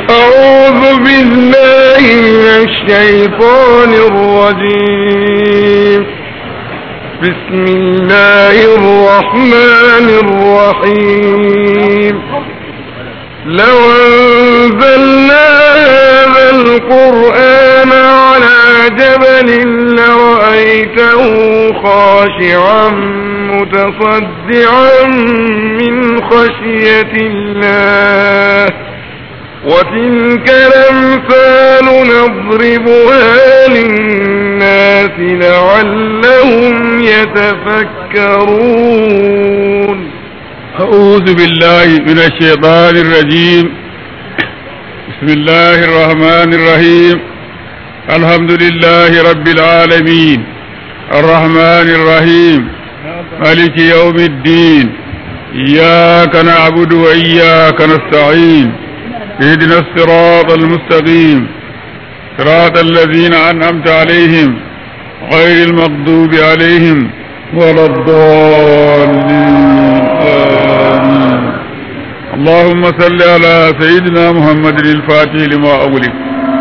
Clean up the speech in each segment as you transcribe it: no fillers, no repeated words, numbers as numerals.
أعوذ بالله من الشيطان الرجيم. بسم الله الرحمن الرحيم. لو أنزلنا هذا القرآن على جبل لرأيته خاشعا متصدعا من خشية الله وتلك الأمثال نضربها للناس لعلهم يتفكرون. أعوذ بالله من الشيطان الرجيم. بسم الله الرحمن الرحيم. الحمد لله رب العالمين الرحمن الرحيم مالك يوم الدين إياك نعبد وإياك نستعين اهدنا الصراط المستقيم صراط الذين أنعمت عليهم غير المغضوب عليهم ولا الضالين آمين. اللهم صل على سيدنا محمد الفاتح لما أغلق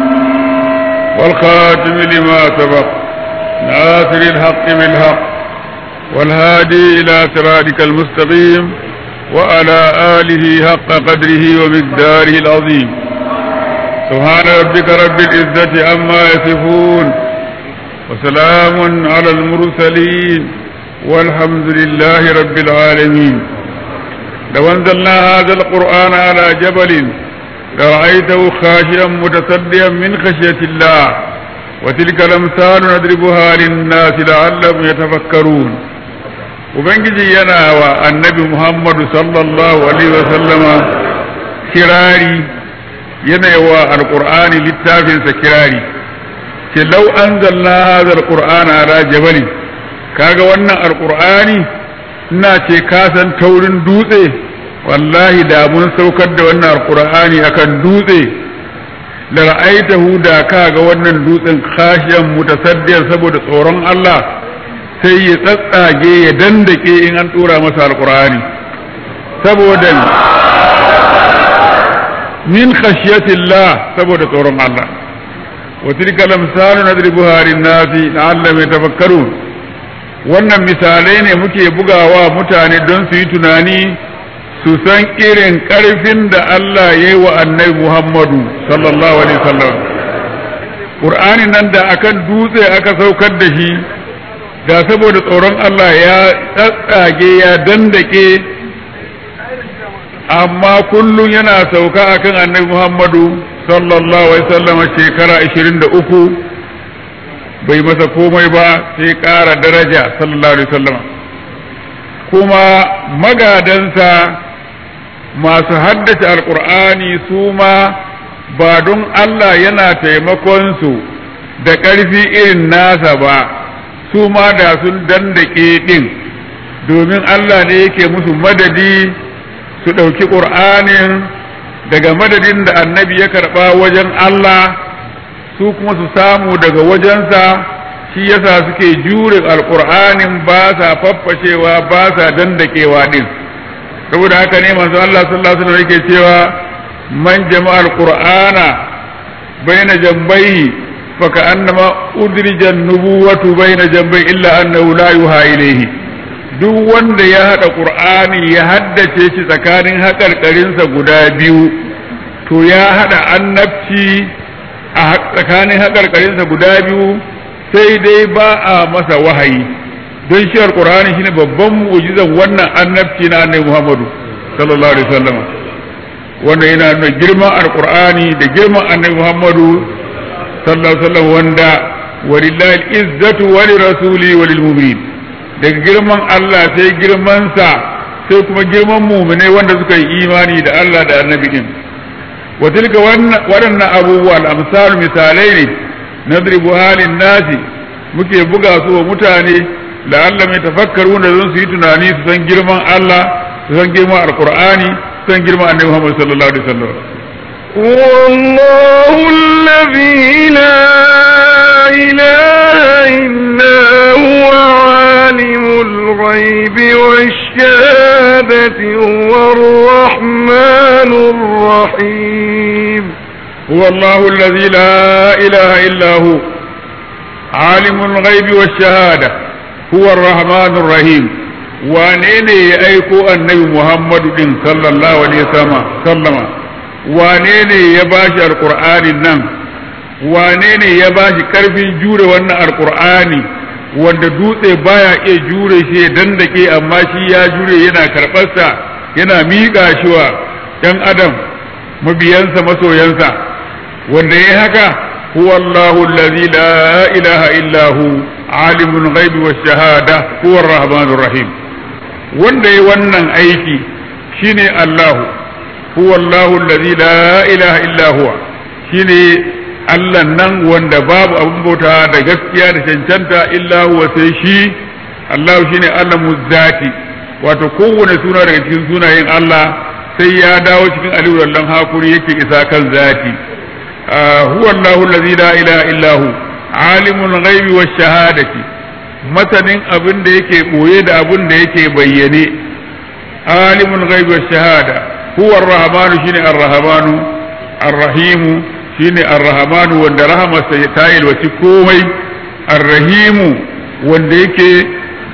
والخاتم لما سبق ناصر الحق بالحق والهادي إلى صراطك المستقيم وعلى آله حق قدره ومقداره العظيم. سبحان ربك رب العزة عما يصفون وسلام على المرسلين والحمد لله رب العالمين. لو أنزلنا هذا القرآن على جبل لرأيته خاشعا متصدعا من خشية الله وتلك الأمثال نضربها للناس لعلهم يتفكرون. Ubangiji yana wa annabi Muhammadu sallallahu alaihi wasallama kirari, yana wa alƙur'ani littafinsa kirari, ce lau anzalna hadha alqur'ana ala jabalin, kaga wannan alƙur'ani ina ce ka san taurin dutse, wallahi da mun saukar da wannan alƙur'ani akan dutse la ra'aitahu, da kaga wannan dutsen khashiyan mutasaddiyan saboda tsoron Allah sai ya tsatsage ya dandake in an tura masa alqur'ani saboda min khashyatillah, saboda tsoron Allah. wa tilka lamsalu nadribuha lin-nasi la'allahum yatafakkarun. wannan misalai ne muke bugawa mutane don su yi tunani, su san irin karfin da Allah ya yi wa annabi Muhammadu sallallahu alaihi wasallam. Qur'ani nan da akan dutse aka saukar da shi, da saboda tsoron Allah ya tsatsage ya dandake, amma kullum yana sauka akan annabi Muhammadu sallallahu alaihi wasallam shekara 23 bai masa komai ba sai ƙara daraja sallallahu alaihi wasallam. kuma magadansa masu haddace alkur'ani su ma ba don Allah yana taimakon su da ƙarfi irin nasa ba, su ma da sun dandake ɗin, domin Allah ne yake musu madadi su ɗauki ƙur'anin daga madadin da annabi ya karɓa wajen Allah, su kuma su samu daga wajensa. Shi yasa suke jure alƙur'anin, ba sa faffashewa, ba sa dandakewa ɗin. saboda haka ne manzo Allah sallallahu alaihi wasallam yake cewa man jama'al qur'ana baina jambayhi فكأنما أدرج النبوة بين جنبي إلا أنه لا يوحى إليه. duk wanda ya haɗa ƙur'ani ya haddace shi tsakanin haƙarƙarinsa guda biyu, to ya haɗa annabci a tsakanin haƙarƙarinsa guda biyu, sai dai ba a masa wahayi, don shi alƙur'ani shine babban mu'jizan wannan annabci na annabi Muhammadu sallallahu alaihi wasallam. wanda yana nuna girman alƙur'ani da girman annabi Muhammadu sallallahu alaihi wasallam, wanda walillahi al-izzatu wa lirasuli wa lilmu'minin. daga girman Allah sai girman sa, sai kuma girman mu'minai wanda suka yi imani da Allah da annabi din. wa tilka waɗannan abubuwa al-amsal misalai ne nadribu halin nasi, muke buga su wa mutane la'alla mai tafakkaru da zan su yi tunani, su san girman Allah, su san girman alqur'ani, su san girman annabi Muhammad sallallahu alaihi wasallam. والله الذي لا إله إلا هو عالم الغيب والشهادة هو الرحمن الرحيم. هو الله الذي لا إله إلا هو عالم الغيب والشهادة هو الرحمن الرحيم. وانيني يأيكو النبي محمد صلى الله عليه وسلم وانيني يباشي القرآن النم وانيني يباشي كرفي جوري وانا القرآن wanda dutse baya iya jure shi dandake amma shi ya jure yana karɓarsa yana miƙa shi wa ɗan adam mabiyansa masoyansa wanda ya haka huwa Allahu allazi la ilaha illa hu alimul ghaibi wash shahada huwa ar-rahmanur rahim. Wanda ya wannan aiki shine Allahu huwa Allahu allazi la ilaha illa huwa shine Allah nan wanda babu abin bauta da gaskiya da cancanta illa huwa sai shi. Allah shine Allah muzzati, wato kowane suna daga cikin sunayen Allah sai ya dawo cikin aliyu lallan hakuri yake isa kan zati. huwa Allahu allazi la ilaha illa hu alimul ghaibi wash shahadati, masanin abin da yake boye da abin da yake bayyane. alimul ghaibi wash shahada huwa ar-rahmanu shine ar-rahmanu ar-rahimu shine ar-rahmanu wanda rahamarsa ta yalwaci komai, ar-rahimu wanda yake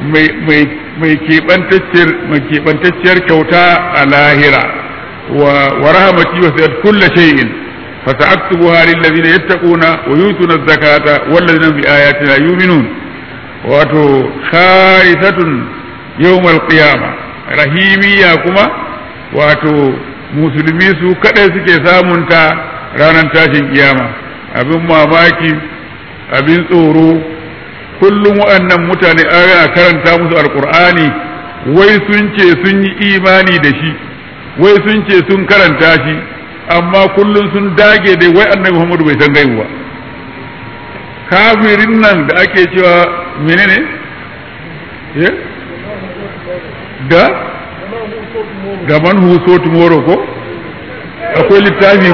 mai keɓantacciyar kyauta a lahira. wa rahamati wasi'at kulla shay'in fasa'aktubuha lil ladina yattaquna wa yutuna az-zakata wal ladina bi ayatina yu'minun. wato kharisatun yawmal qiyamah, rahimiyya kuma wato musulmi su kadai suke samunta ranar tashin kiyama. abin mamaki, abin tsoro, kullum waɗannan mutane ana karanta musu alkur'ani wai sun ce sun yi imani da shi, wai sun ce sun karanta shi, amma kullum sun dage dai wai annabi Muhammadu bai san gaibu ba. kafirin nan da ake cewa menene da man huso tomorrow ko akwai littafi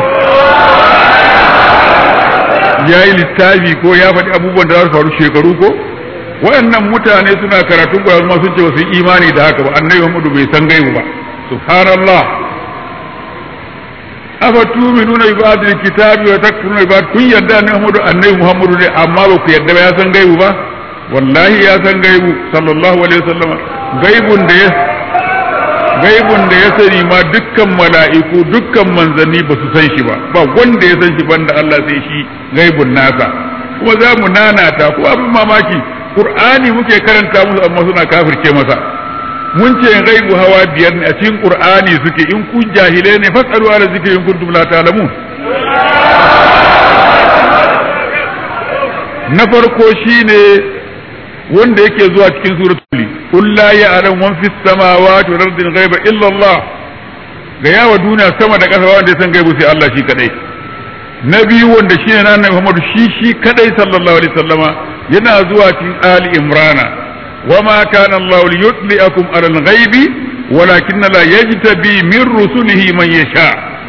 ya yi littafi ko ya faɗi abubuwan da za su faru shekaru ko waɗannan mutane suna karatun Qur'ani kuma sun ce wasu imani da haka ba. annabi Muhammadu bai san gaibu ba. subhanallah. afa tu'minuna bi ba'd al-kitabi wa takfuruna bi ba'd. kun yarda annabi Muhammadu ne amma ba ku yarda ba ya san gaibu ba. wallahi ya san gaibu sallallahu alaihi wasallam. gaibun da ya sani ma dukkan mala'iku dukkan manzanni ba su san shi ba wanda ya san shi banda Allah sai shi gaibun nasa. kuma za mu nanata ko abin mamaki Qur'ani muke karanta musu amma suna kafirce masa. mun ce gaibu hawa biyar ne a cikin Qur'ani suke. in ku jahilai ne fasalu ala zikri in kuntum la ta'lamun. na farko shine wanda yake zuwa cikin suratul qul la ya'lamu man fis samawati wal ardi ghaiba illa Allah. ga yawa duniya sama da ƙasa wanda ya san gaibu sai Allah shi kadai. na biyu wanda shine na Annabi Muhammad shi kadai sallallahu alaihi wasallama yana zuwa cikin Ali Imrana wama kana Allah liyutliakum ala al-ghaibi walakin la yajtabi min rusulihi man yasha.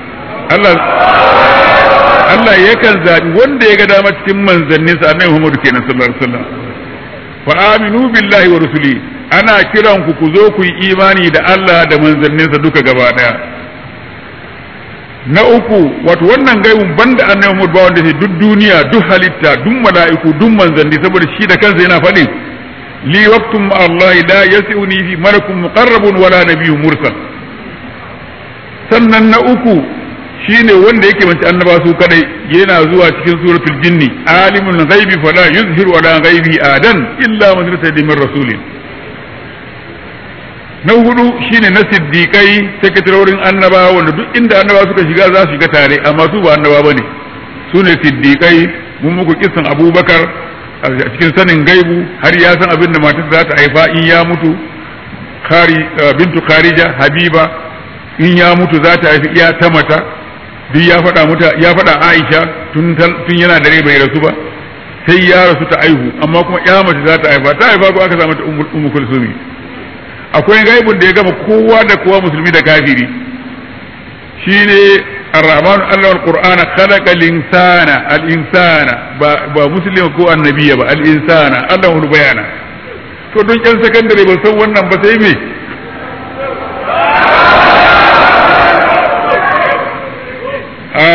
Allah yakan zabi wanda ya ga dama cikin manzanninsa Annabi Muhammad kenan sallallahu alaihi wasallam. fa aminu billahi wa rusuli, ana kiran ku zo ku yi imani da Allah da manzanninsa duka gaba daya. na uku wato wannan gaibun banda annabi Muhammad ba wanda duk duniya duk halitta duk mala'iku duk manzanni, saboda shi da kansa yana faɗi li waqtum ma Allah la yasi'uni fi malakun muqarrabun wala nabiyyun mursal. sannan na uku shine wanda yake mace annaba su kadai, yana zuwa cikin suratul jinni alimul ghaibi fala yuzhiru ala ghaibi adan illa man irtada min rasulin. na hudu shine na siddiqai sakatarorin annaba wanda duk inda annaba suka shiga za su shiga tare amma su ba annaba bane, su ne siddiqai. mun muku kissan Abubakar a cikin sanin gaibu har ya san abin da matar za ta haifa in ya mutu. bintu Kharija Habiba in ya mutu za ta haifi iya ta mata, duk ya faɗa Aisha tun yana da rai bai rasu ba, sai ya rasu ta aihu amma kuma ya mace za ta haifa ko aka samu ta ummu kulsumi. akwai gaibun da ya gama kowa da kowa musulmi da kafiri, shine ar-rahman Allah al-qur'ana khalaqa al-insana ba muslima ko annabiya ba al-insana Allah hu bayana. to don yan sakandare ba san wannan ba sai me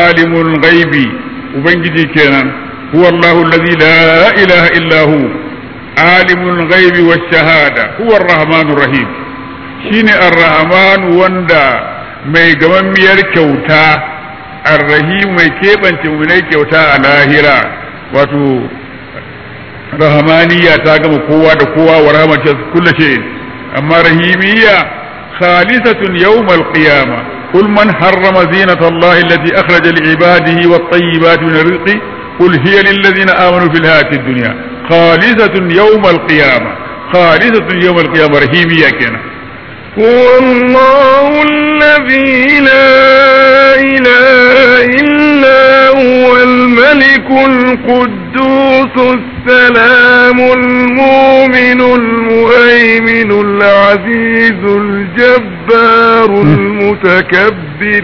alimul ghaibi ubangiji kenan huwa Allahu allazi la ilaha illa hu alimul ghaibi wash shahada huwa ar-rahmanur rahim shine ar-rahman wanda mai gamammiyar kyauta ar-rahim mai kebance mu ne kyauta a lahira wato rahmaniya ta gama kowa da kowa wa rahmatin kullu shay amma rahimiyya khalisatun yawmal qiyamah قل من حرم زينة الله التي أخرج لعباده والطيبات من الرزق قل هي للذين آمنوا في الحياة الدنيا خالصة يوم القيامة خالصة يوم القيامة رحيمية كنا هو الله الذي لا إله إلا هو الملك القدوس السلام المؤمن المهيمن العزيز الجبار المتكبر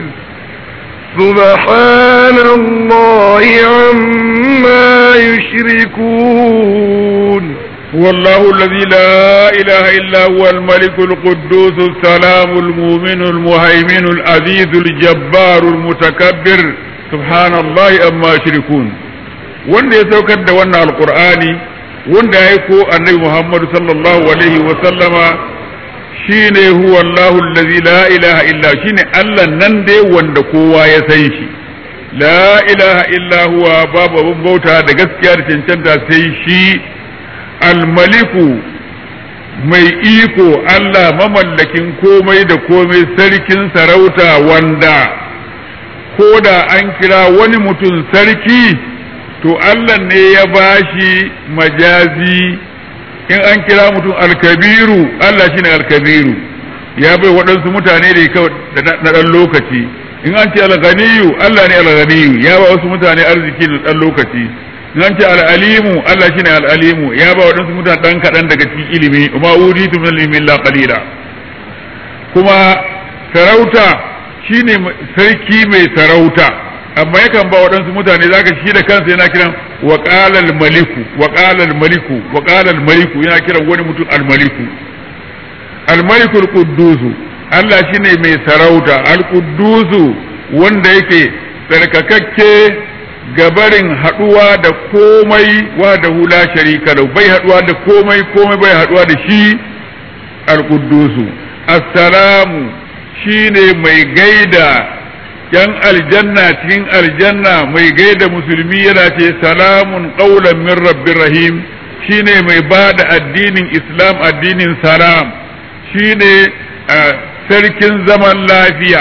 سبحان الله عما يشركون هو الله الذي لا إله إلا هو الملك القدوس السلام المؤمن المهيمن العزيز الجبار المتكبر سبحان الله أما يشركون wanda ya saukar da wannan alqur'ani wanda ya ko annabi Muhammad sallallahu alaihi wa sallama shine huwa Allahu allazi la ilaha illa shine Allah nan dai wanda kowa ya san shi la ilaha illa huwa babu abun bauta da gaskiya da cancanta sai shi almaliku mai iko Allah mamallakin komai da komai sarkin sarauta wanda ko da an kira wani mutum sarki to Allah ne ya bashi majazi in an kira mutum alkabiru Allah shine alkabiru ya bai waɗansu mutane da kawai na ɗan lokaci in an ce alganiyu Allah ne alganiyu ya ba wasu mutane arziki da ɗan lokaci nan ce al'alimu Allah shine al'alimu ya ba waɗansu mutane ɗan kaɗan daga cikin ilimi kuma uditu min ilmi la qalila kuma sarauta shine sarki mai sarauta amma yakan ba waɗansu mutane zaka shi da kansa yana kiran wa qala al maliku wa qala al maliku wa qala al maliku yana kiran wani mutum al maliku al maliku al quddus Allah shine mai sarauta al quddus wanda yake tsarkakakke gabarin haduwa da komai wa da hula sharika da bai haduwa da komai bai haduwa da shi al-quddusu assalamu shine mai gaida yan aljanna cikin aljanna mai gaida musulmi yana ce salamun qaulan min rabbir rahim shine mai bada addinin islam addinin salam shine sarkin zaman lafiya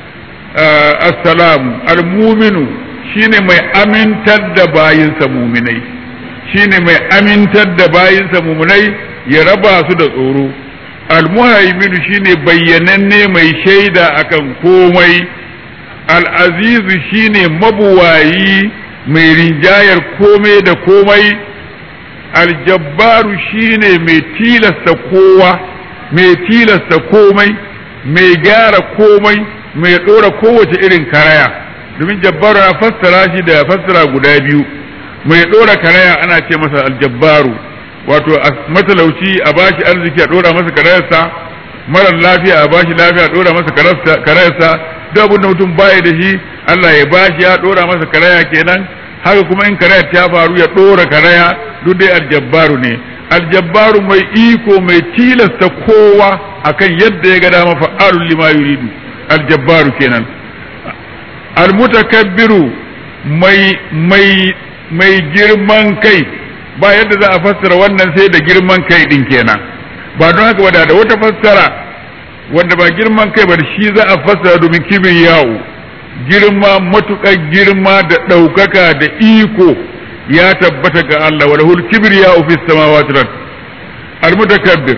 assalamu al-mu'minu shine mai amintar da bayinsa muminai shine mai amintar da bayinsa muminai ya raba su da tsoro almuhaiminu shine bayyananne mai shaida akan komai al'azizu shine mabuwayi mai rinjayar komai da komai aljabbaru shine mai tilasta kowa mai tilasta komai mai gyara komai mai ɗora kowace irin karaya domin jabbaru ya fassara shi da fassara guda biyu mai ɗora karaya ana ce masa aljabbaru wato matalauci a bashi arziki a ɗora masa karayarsa marar lafiya a bashi lafiya a ɗora masa karayarsa duk abin da mutum baya da shi Allah ya bashi ya ɗora masa karaya kenan haka kuma in karayar ta faru ya ɗora karaya duk dai aljabbaru ne aljabbaru mai iko mai tilasta kowa akan yadda ya ga dama fa'alul lima yuridu aljabbaru kenan almutakabbiru mai girman kai ba yadda za a fassara wannan sai da girman kai din kenan ba don haka da wata fassara wanda ba girman kai ba shi za a fassara domin kibin yawo girma matukar girma da ɗaukaka da iko ya tabbata ga Allah wa lahul kibriya fi samawati wal almutakabbir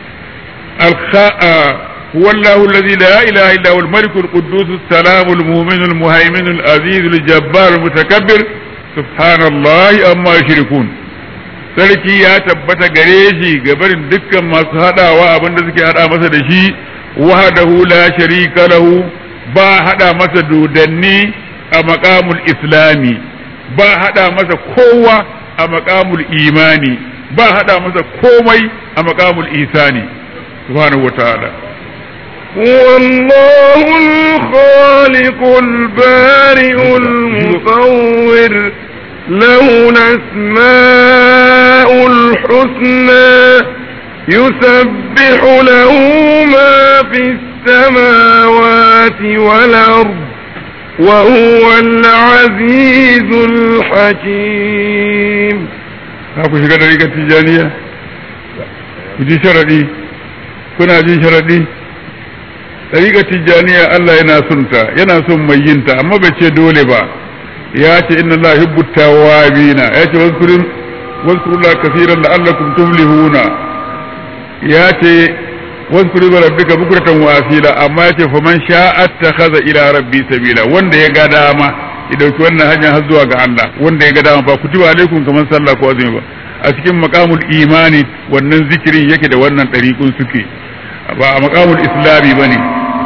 هو الله الذي لا إله إلا هو الملك القدوس السلام المؤمن المهيمن العزيز الجبار المتكبر سبحان الله أما يشركون sarki ya tabbata gare shi gabarin dukkan masu hadawa abinda suke hada masa da shi wahdahu la sharika lahu ba hada masa dodanni a maqamul islami ba hada masa kowa a maqamul imani ba hada masa komai a maqamul isani subhanahu wataala هو الله الخالق البارئ المصور له الأسماء الحسنى يسبح له ما في السماوات والأرض وهو العزيز الحكيم. ku shiga ɗariƙar tijjaniya ku ji sharaɗi, kuna jin sharaɗi. ɗariƙar tijjaniya Allah yana son ta, yana son mai yinta, amma bai ce dole ba. ya ce inna Allah yuhibbu tawwabina, ya ce wazkurullaha kaseeran la'allakum tuflihuna, ya ce wazkuru rabbika bukratan wa asila, amma ya ce faman sha'a attakhadha ila rabbi sabila, wanda ya ga dama ya dauki wannan hanya har zuwa ga Allah, wanda ya ga dama ba kutiba alaikum kaman sallah ko azumi ba. a cikin maqamul imani wannan zikirin yake da wannan dariqun suke, ba a maqamul islami bane.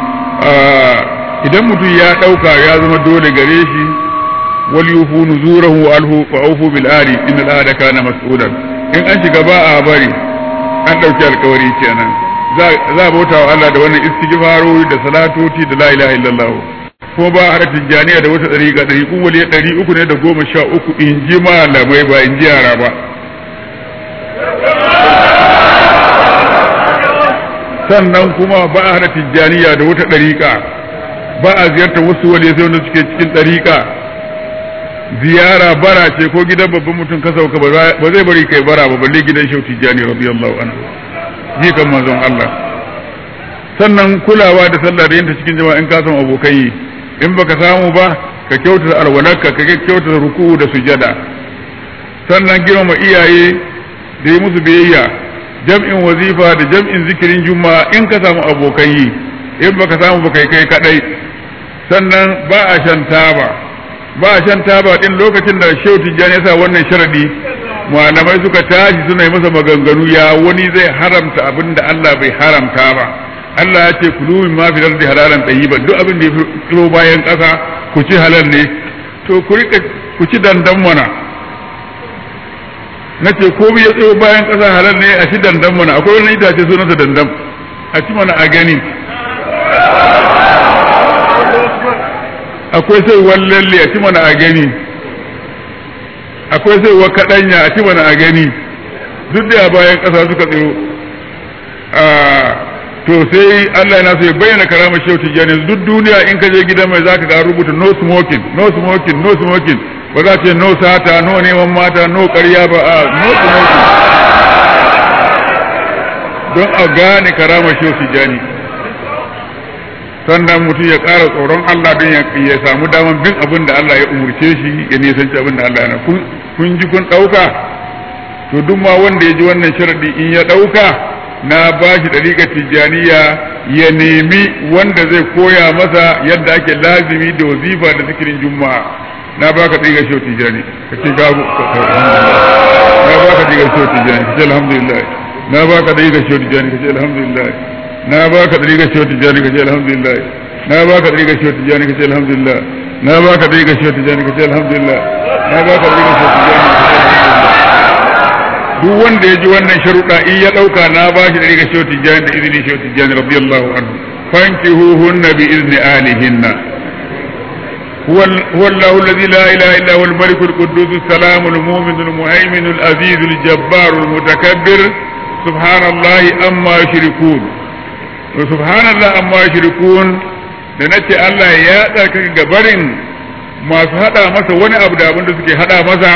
idan mutum ya dauka ya zama dole gare shi, wal yufu nuzurahu alhu wa awfu bil ahdi innal ahda kana mas'ulan. in an shiga ba a bari, an dauki alkawari kenan. za a bauta wa Allah da wannan istighfarori da salatoti da la ilaha illallah. kuma ba a tijjaniya da wata dariƙa, dariƙun wali 313 in ji malamai ba in ji yara ba. sannan kuma ba a tijjaniya da wata dariƙa, ba a ziyartar wasu wali sai wanda suke cikin dariƙa. ziyara bara ce, ko gidan babban mutum ka sauka ba zai bari kai bara ba, balle gidan Shehu Tijjani radiyallahu anhu, jikan manzon Allah. sannan kulawa da sallah da yinta cikin jama'a in ka samu abokai, in baka samu ba ka kyautata alwalarka, ka kyautata ruku'u da sujada. sannan girmama iyaye da yi musu biyayya, jam'in wazifa da jam'in zikirin juma'a in ka samu abokai, in baka samu ba kai kadai. sannan ba a shan taba, ba a shan taba din. lokacin da Shehu Tijjani ya sa wannan sharadi, malamai suka tashi suna yi masa maganganu, ya wani zai haramta abin da Allah bai haramta ba. Allah ya ce kulu min ma fi ardi halalan tayyiban, duk abin da ya fito bayan ƙasa ku ci halal ne. to ku ci dandan mana, nace ko ya tsayo bayan ƙasa halal ne, a ci dandan mana. akwai wani itace sunansa dandan, a ci mana a gani. akwai sai wallalle, a ci mana a gani. akwai sai wa kaɗanya, a ci mana a gani. duk da bayan ƙasa suka tsiro. to sai Allah yana so ya bayyana karamar Shehu Tijjani. duk duniya in ka je gidan mai zaka ga rubuta no smoking, no smoking, no smoking. ba za ce no sata, no neman mata, no ƙarya ba, a no smoking, don a gane karamar Shehu Tijjani. sannan mutum ya ƙara tsoron Allah don ya samu daman bin abin da Allah ya umurce shi, ya nisanci abin da Allah ya kun ji kun ɗauka. to duk ma wanda ya ji wannan sharadi in ya ɗauka, na ba shi ɗariƙar tijjaniya, ya nemi wanda zai koya masa yadda ake lazimi da wazifa da zikirin juma'a. na ba ka ɗariƙar Shehu Tijjani ka ce gabu, na ba ka ɗariƙar Shehu Tijjani ka ce alhamdulillah, na ba ka ɗariƙar Shehu Tijjani ka ce alhamdulillah, na ba ka ɗariƙar Shehu Tijjani ka ce alhamdulillah, na ba ka ɗariƙar Shehu Tijjani ka ce alhamdulillah, na ba ka ɗariƙar Shehu Tijjani ka ce alhamdulillah, na ba ka ɗariƙar Shehu Tijjani ka ce alhamdulillah. duk wanda ya ji wannan sharuɗa in ya ɗauka, na ba shi ɗariƙar Shehu Tijjani da izinin Shehu Tijjani radiyallahu anhu. fankihuhunna bi izni alihinna. هو الله الذي لا إله إلا هو الملك القدوس السلام المؤمن المهيمن العزيز الجبار المتكبر سبحان الله أما يشركون. وسبحان الله أما يشركون da nace Allah ya tsarkaka gabarin masu hada masa wani abu da abin da suke hada masa,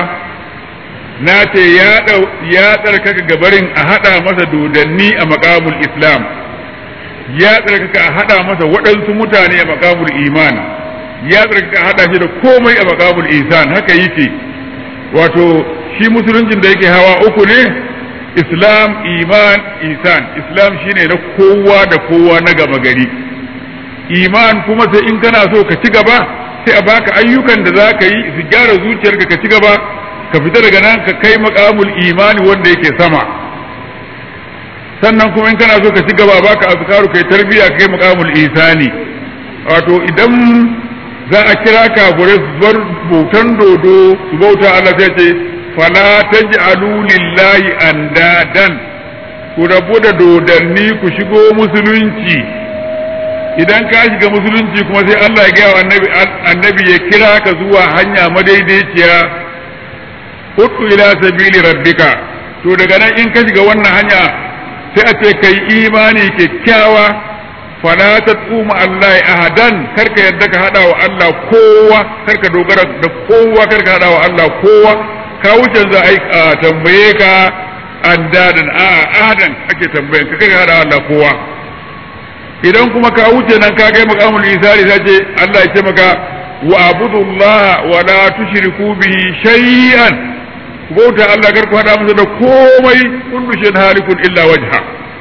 nace ya tsarkaka gabarin a hada masa dodanni a maqamul islam, ya tsarkaka a hada masa waɗansu mutane a maqamul iman, ya tsarkaka a hada shi da komai a maqamul ihsan. haka yake, wato shi musuluncin da yake hawa uku ne, islam, iman, ihsan. islam shine na kowa da kowa na gama gari. iman kuma sai in kana so ka ci gaba, sai a baka ayyukan da za ka yi su gyara zuciyarka ka ci gaba, ka fita daga nan ka kai maqamul imani wanda yake sama. sannan kuma in kana so ka ci gaba, baka azkaru kai tarbiya kai maqamul ihsani. wato idan za a kira kafirai su bar bautan dodo su bauta Allah, sai ce fala taj'alu lillahi andadan, ku rabu da dodanni ku shigo musulunci. idan ka shiga musulunci kuma sai Allah ya gaya wa annabi ya kira ka zuwa hanya madaidaiciya ud'u ila sabili rabbika to daga nan in ka shiga wannan hanya sai a ce kai imani kyakkyawa fala taquma Allah ahadan karka yadda ka hada wa Allah kowa karka dogara da kowa karka hada wa Allah kowa ka wuce za a tambaye ka andadan ahadan ake tambayen ka karka hada wa Allah kowa idan kuma ka wuce nan ka kai maqamul isari sai ce Allah ya ce maka wa abudullah wa la tushriku bihi shay'an bauta Allah kar ku hada masa da komai kullu shay'in halikun illa wajha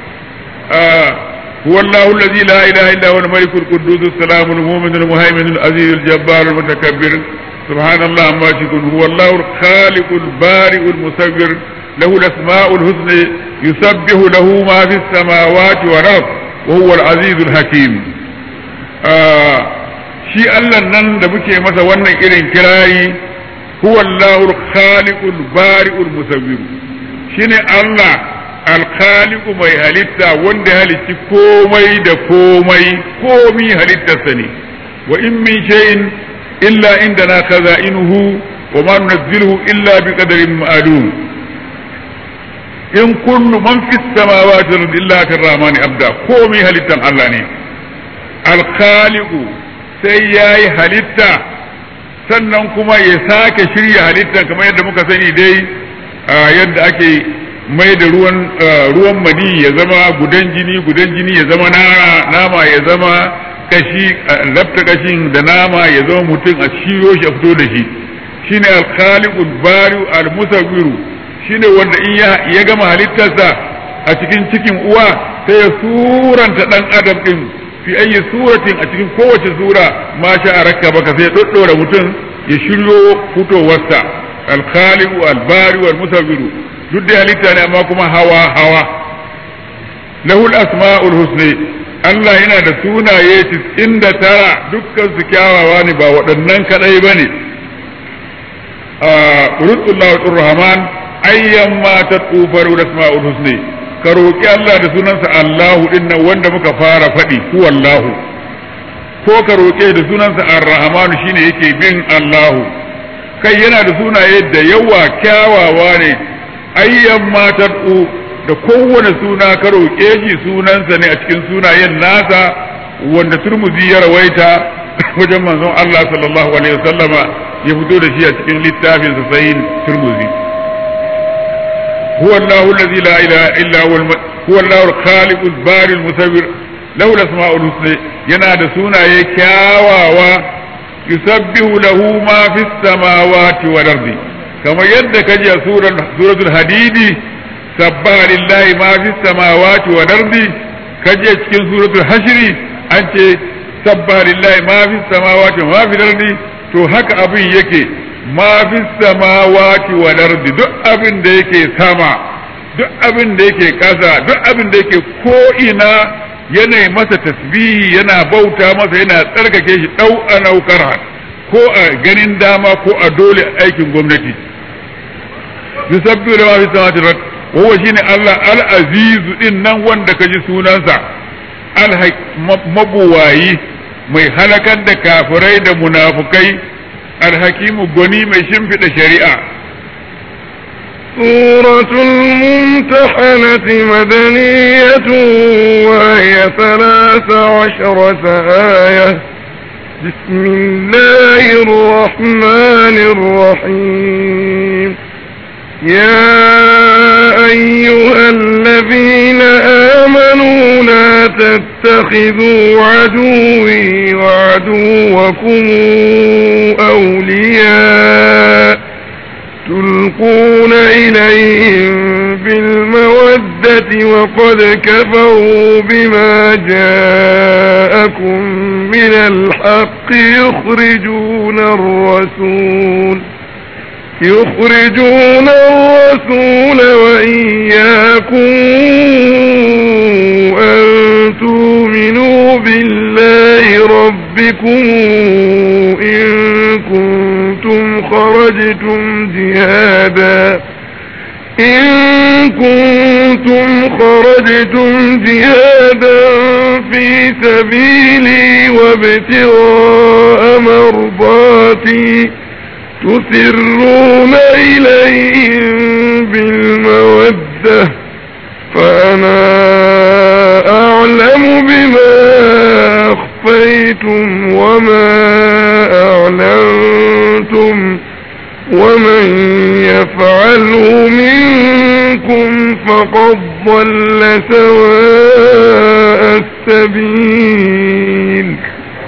huwa Allahu alladhi la ilaha illa huwa al-malik al-quddus as-salam al-mu'min al-muhaymin al-aziz al-jabbar al-mutakabbir subhanallah amma yashkurun huwa Allahu al-khaliq al-bari' al-musawwir lahu al-asma'u al-husna yusabbihu lahu ma fi as-samawati wal ard wa huwa al-aziz al-hakim shi Allah nan da muke masa wannan irin kirari huwa Allahu al-khaliqu al-bari'u al-musawwir shine Allah al-khaliqu mai halitta wanda halitti komai da komai halittarsa ne wa in min shay'in illa indana khaza'inuhu wa ma nunzilu illa bi qadarin ma'lum in kullu man fis samawati wal ardi illa karramani abda komai halittan Allah ne al-khaliqu sai yayi halitta sannan kuma ya sake shirya halittar kamar yadda muka sani dai yadda ake mai da ruwan mani ya zama gudan jini ya zama nama ya zama kashi lafta kashin da nama ya zama mutum a shiro shi a fito da shi shine al-khaliqul bari'u al-musawwiru shine wanda in ya gama halittarsa a cikin uwa sai ya suranta dan adam din fi ayi suratin a cikin kowace sura ma sha rakka baka sai doddora mutum ya shiryo fitowarsa al-khaliqu al-bari'u al-musawwiru duk da halitta ne amma kuma hawa lahu al-asma'ul husna Allah yana da sunaye 99 dukkan su kyawawa ne ba waɗannan kadai bane qulullahu ar-rahman ayyan ma tatufaru al-asma'ul husna ka roki Allah da sunansa Allahu dinnan wanda muka fara faɗi huwallahu ko ka roke da sunansa ar-rahman shine yake bin Allahu kai yana da sunaye da yawa kyawawa ne ayyan ma tatu da kowane suna ka roke shi sunansa ne a cikin sunayen nasa wanda Turmuzi ya rawaita wajen manzon Allah sallallahu alaihi wasallama ya fito da shi a cikin littafin sa sahih Turmuzi هو الله الذي لا إله إلا هو الله الخالق الباري المصور له الأسماء الحسنى ينادى سونا يكاوا يسبح له ما في السماوات والأرض كما يدك جاء سورة الحديد سبح لله ما في السماوات والأرض كجاء سورة الحشر أنت سبح لله ما في السماوات وما في الأرض to haka abin yake ma fi samawati wal ardi duk abin da yake sama duk abin da yake kasa duk abin da yake ko ina yana masa tasbihi yana bauta masa yana tsarkake shi dau anaukar ko a ganin dama ko a dole aikin gwamnati yusabbihu lahu fi samawati wal ardi huwa shine Allah al-aziz din nan wanda kaji sunansa mabuwayi mai halakar da kafirai da munafukai alhakimu gwani mai shimfiɗa shari'a سورة الممتحنة مدنية وهي 13 آية بسم الله الرحمن الرحيم يا أيها الذين آمنوا لا تتخذوا عدوي وعدوكم أولياء تلقون إليهم بالمودة وقد كفروا بما جاءكم من الحق يخرجون الرسول وإياكم أن تؤمنوا بالله ربكم إن كنتم خرجتم إن كنتم خرجتم جهادا في سبيلي وابتغاء مرضاتي تسرون إليهم بالمودة فأنا أعلم بما أخفيتم وما أعلنتم ومن يفعله منكم فقد ضل سواء السبيل.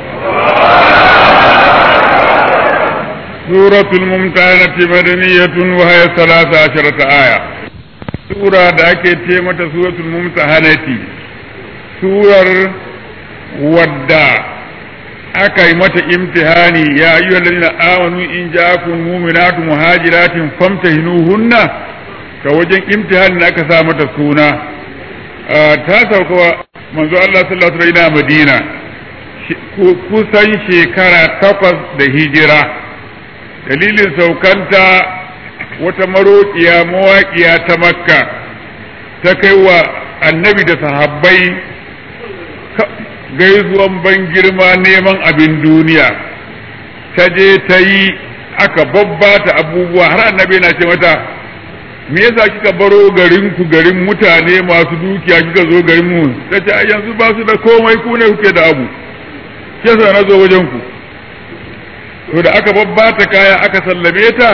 سورة الممتحنة مدنية وهي 13 آية. سورة داكي تيمة سورة الممتحنة سورة ودّا aka mata imtihani ya ayyuhal ladina amanu in ja'akum mu'minatun muhajiratin famtahinuhunna ka wajen imtihani da aka sa mata suna ta sauka manzo Allah sallallahu alaihi wasallam Madina kusan shekara 8 da hijira dalilin saukanta wata maroƙiya mawaƙiya ta Makka ta kai wa annabi da sahabbai gaisuwan ban girma neman abin duniya ta je ta yi aka babbata abubuwa har annabi na ce mata me yasa kika baro garin ku garin mutane masu dukiya kika zo garin mu tace ai yanzu ba su da komai ku ne kuke da abu yasa na zo wajen ku to da aka babbata kaya aka sallame ta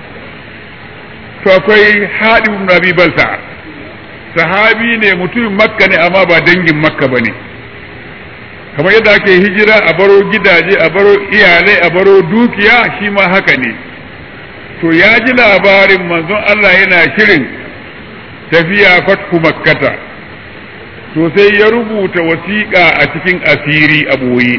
to akwai Hadib ibn Abi Balta sahabi ne mutumin Makka ne amma ba dangin Makka bane kamar yadda ake hijira a baro gidaje a baro iyalai a baro dukiya shi ma haka ne to ya ji labarin manzon Allah yana shirin tafiya fatku makkata to sai ya rubuta wasiƙa a cikin asiri a boye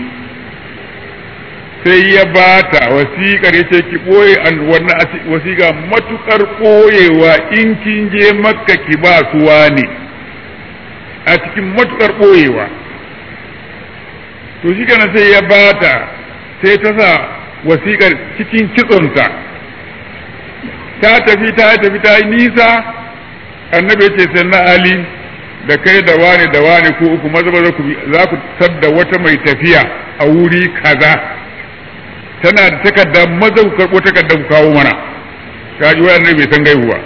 sai ya bata wasiƙar ya ce ki ɓoye wannan wasiƙa matuƙar ɓoyewa in kin je makka ki ba suwa ne a cikin matuƙar ɓoyewa to shi kana sai ya bata sai ta sa wasiƙar cikin kitsonta ta tafi ta yi nisa annabi ya ce sannan Ali da kai da wani ko uku maza za ku sadda wata mai tafiya a wuri kaza tana da takarda maza ku karɓo takarda ku kawo mana kaji wa annabi bai san gaihuwa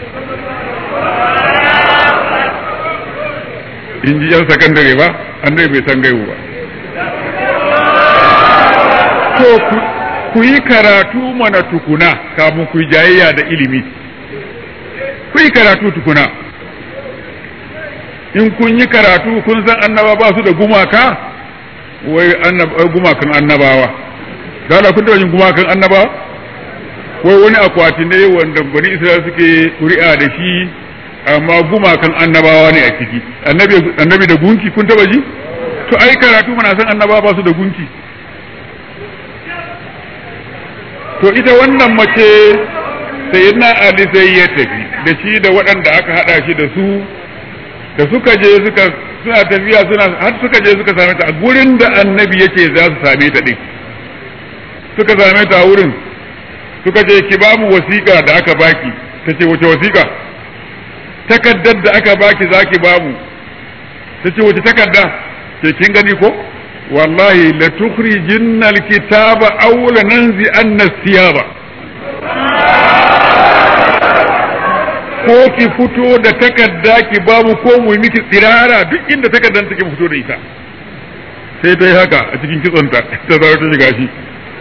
in ji yan sakandare ba annabi bai san gaihuwa to ku yi karatu mana tukuna kamun ku yi jayayya da ilimi ku yi karatu tukuna in kun yi karatu kun san annaba ba su da gumaka wai gumakan annabawa da Allah kun yin gumakan annabawa wai wani akwati ne wanda bani Isra'ila suke kuri'a da shi amma gumakan annabawa ne a ciki annabi da gunki kun taba ji to ai karatu mana san annabawa ba su da gunki to ita wannan mace sayyidina Ali sai ya tafi da shi da waɗanda aka hada shi da su da suka je suna tafiya har suka je suka same ta a gurin da annabi yake za su same ta din suka same ta a wurin suka ce ki ba mu wasiƙa da aka baki tace wace wasiƙa takaddar da aka baki zaki ba mu tace wace takarda ke kin gani ko wallahi la tukhrijinna alkitaba aw la nanzi anna thiyaba ko ki fito da takarda ki babu ko mu miki tsirara duk inda takardan take fito da ita sai ta yi haka a cikin kitsonta ta zaro ta shiga shi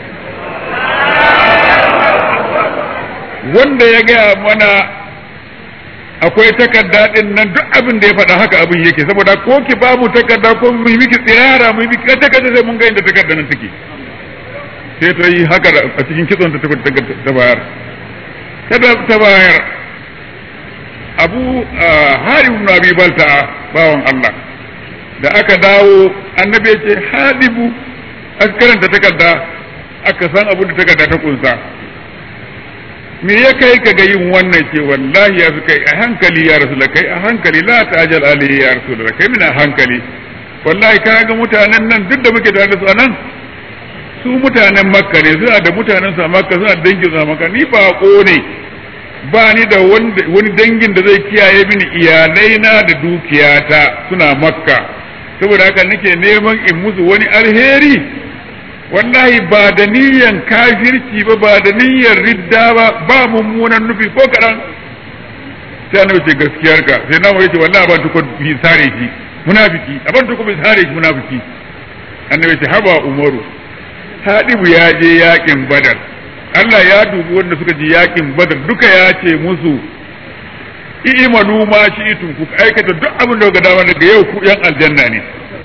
wanda ya gaya mana akwai takarda din nan duk abin da ya faɗa haka abin yake saboda ko ki babu takarda ko mu miki tsirara mu miki takarda sai mun ga inda takarda nan take sai ta yi haka a cikin kitsonta ta bayar ta bayar Abu Harib ibn Abi Balta bawan Allah da aka dawo annabi ya ce Hadibu aka karanta takarda aka san abin da takarda ta kunsa me ya kai ka ga yin wannan ce wallahi ya fi kai a hankali ya rasu kai a hankali la ta'jal alayhi ya rasu kai mina hankali wallahi ka ga mutanen nan duk da muke tare da su anan su mutanen Makka ne suna da mutanen su a Makka suna da dangin su a Makka ni ba ne ba ni da wani dangin da zai kiyaye mini iyalaina da dukiyata suna makka saboda haka nake neman in musu wani alheri wallahi ba da niyyan kafirci ba da niyyar ridda ba mummunan nufi ko kaɗan sai annabi ce gaskiyarka sai na ce wallahi ban tuko bi sare shi munafiki ban tuko bi sare shi munafiki annabi ce haba umaru hadibu ya je yakin badar Allah ya dubi wanda suka ji yakin badar duka ya ce musu i'malu ma shi'tum ku aikata duk abin da ga dama daga yau ku yan aljanna ne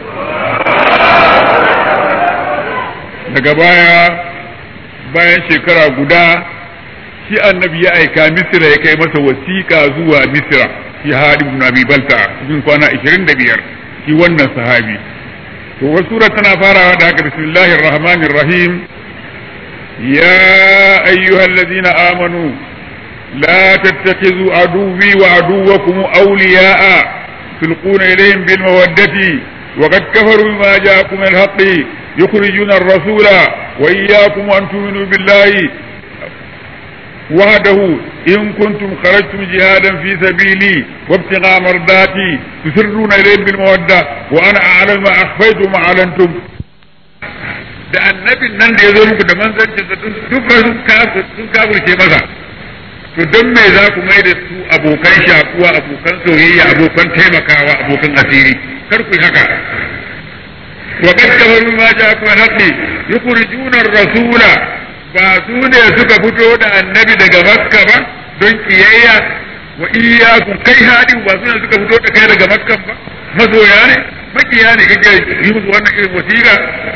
daga bayan shekara guda shi annabi ya aika misira ya kai masa wasiƙa zuwa misira shi hadib ibn abi balta cikin kwana 25 shi wannan sahabi to wasu sura tana farawa da haka bismillahir rahmanir rahim ya ayyuhallazina amanu la tattakhidhu aduwwi wa aduwwakum awliya'a tulquna ilayhim bil mawaddati wa qad kafaru bima ja'akum min al-haqqi يخرجون الرسول وإياكم أن تؤمنوا بالله وحده إن كنتم خرجتم جهادا في سبيلي وابتغاء مرضاتي تسرون إليهم بالمودة وأنا أعلم ما أخفيتم ما أعلنتم da annabin nan da ya zo muku da manzancinsa duk sun kafirce masa to don me za ku mai da su abokan shakuwa abokan soyayya abokan taimakawa abokan asiri kar ku haka وقد كفروا ما جاءكم من الحق يخرجون الرسول فاسون suka fito da annabi daga makka ba don kiyayya wa iyyakum kai hadi ba suna suka fito da kai daga makka ba mazoya ne makiya ne kake yi musu wannan irin wasiqa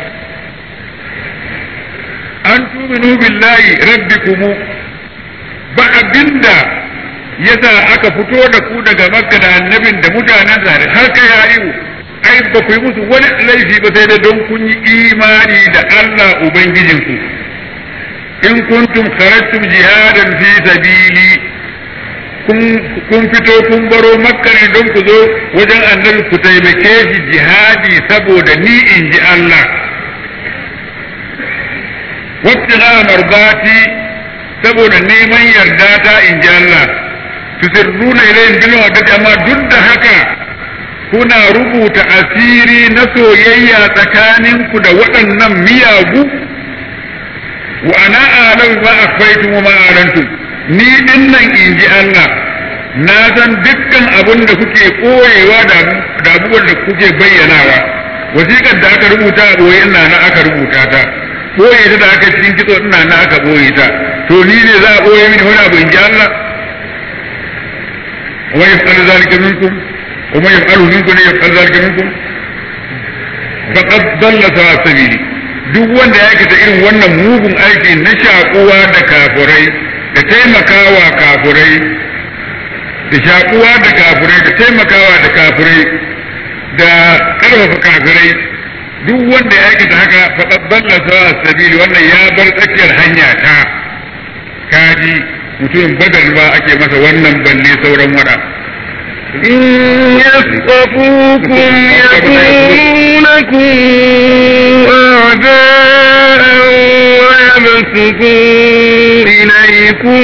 an tuminu billahi rabbikum ba abinda yasa aka fito da ku daga makka da annabin da mutanen zare har kai hadi ai ba ku yi musu wani laifi ba sai da don kun yi imani da Allah Ubangijinku in kuntum kharajtum jihadan fi sabili kun fito kun baro makka ne don ku zo wajen annabi ku taimake shi jihadi saboda ni in ji Allah wabtigha mardati saboda neman yarda ta in ji Allah tusirruna ilayhim bil mawaddati amma duk da haka kuna rubuta asiri na soyayya tsakaninku da waɗannan miyagu wa ana a'lamu ma akhfaytum wa ma a'lantum ni dinnan inji Allah na san dukkan abin da kuke koyewa da abubuwan da kuke bayyanawa wasiƙar da aka rubuta a boye ina na aka rubuta ta boye ta da aka cikin kitso ina na aka boye ta to ni ne za a boye mini wani abu inji Allah wa yaf'alu zalika minkum وما يفعله منكم يفعل ذلك منكم فقد ضل سواء السبيل duk wanda ya aikata irin wannan mugun aiki na shakuwa da kafurai da taimakawa kafurai da shakuwa da kafurai da taimakawa da kafurai da karfafa kafurai duk wanda ya aikata haka faqad dalla sawa sabili wannan ya bar tsakiyar hanya ta kaji mutum badal ba ake masa wannan balle sauran wada إن يثقفوكم يكونوا لكم أعداء ويبسطوا إليكم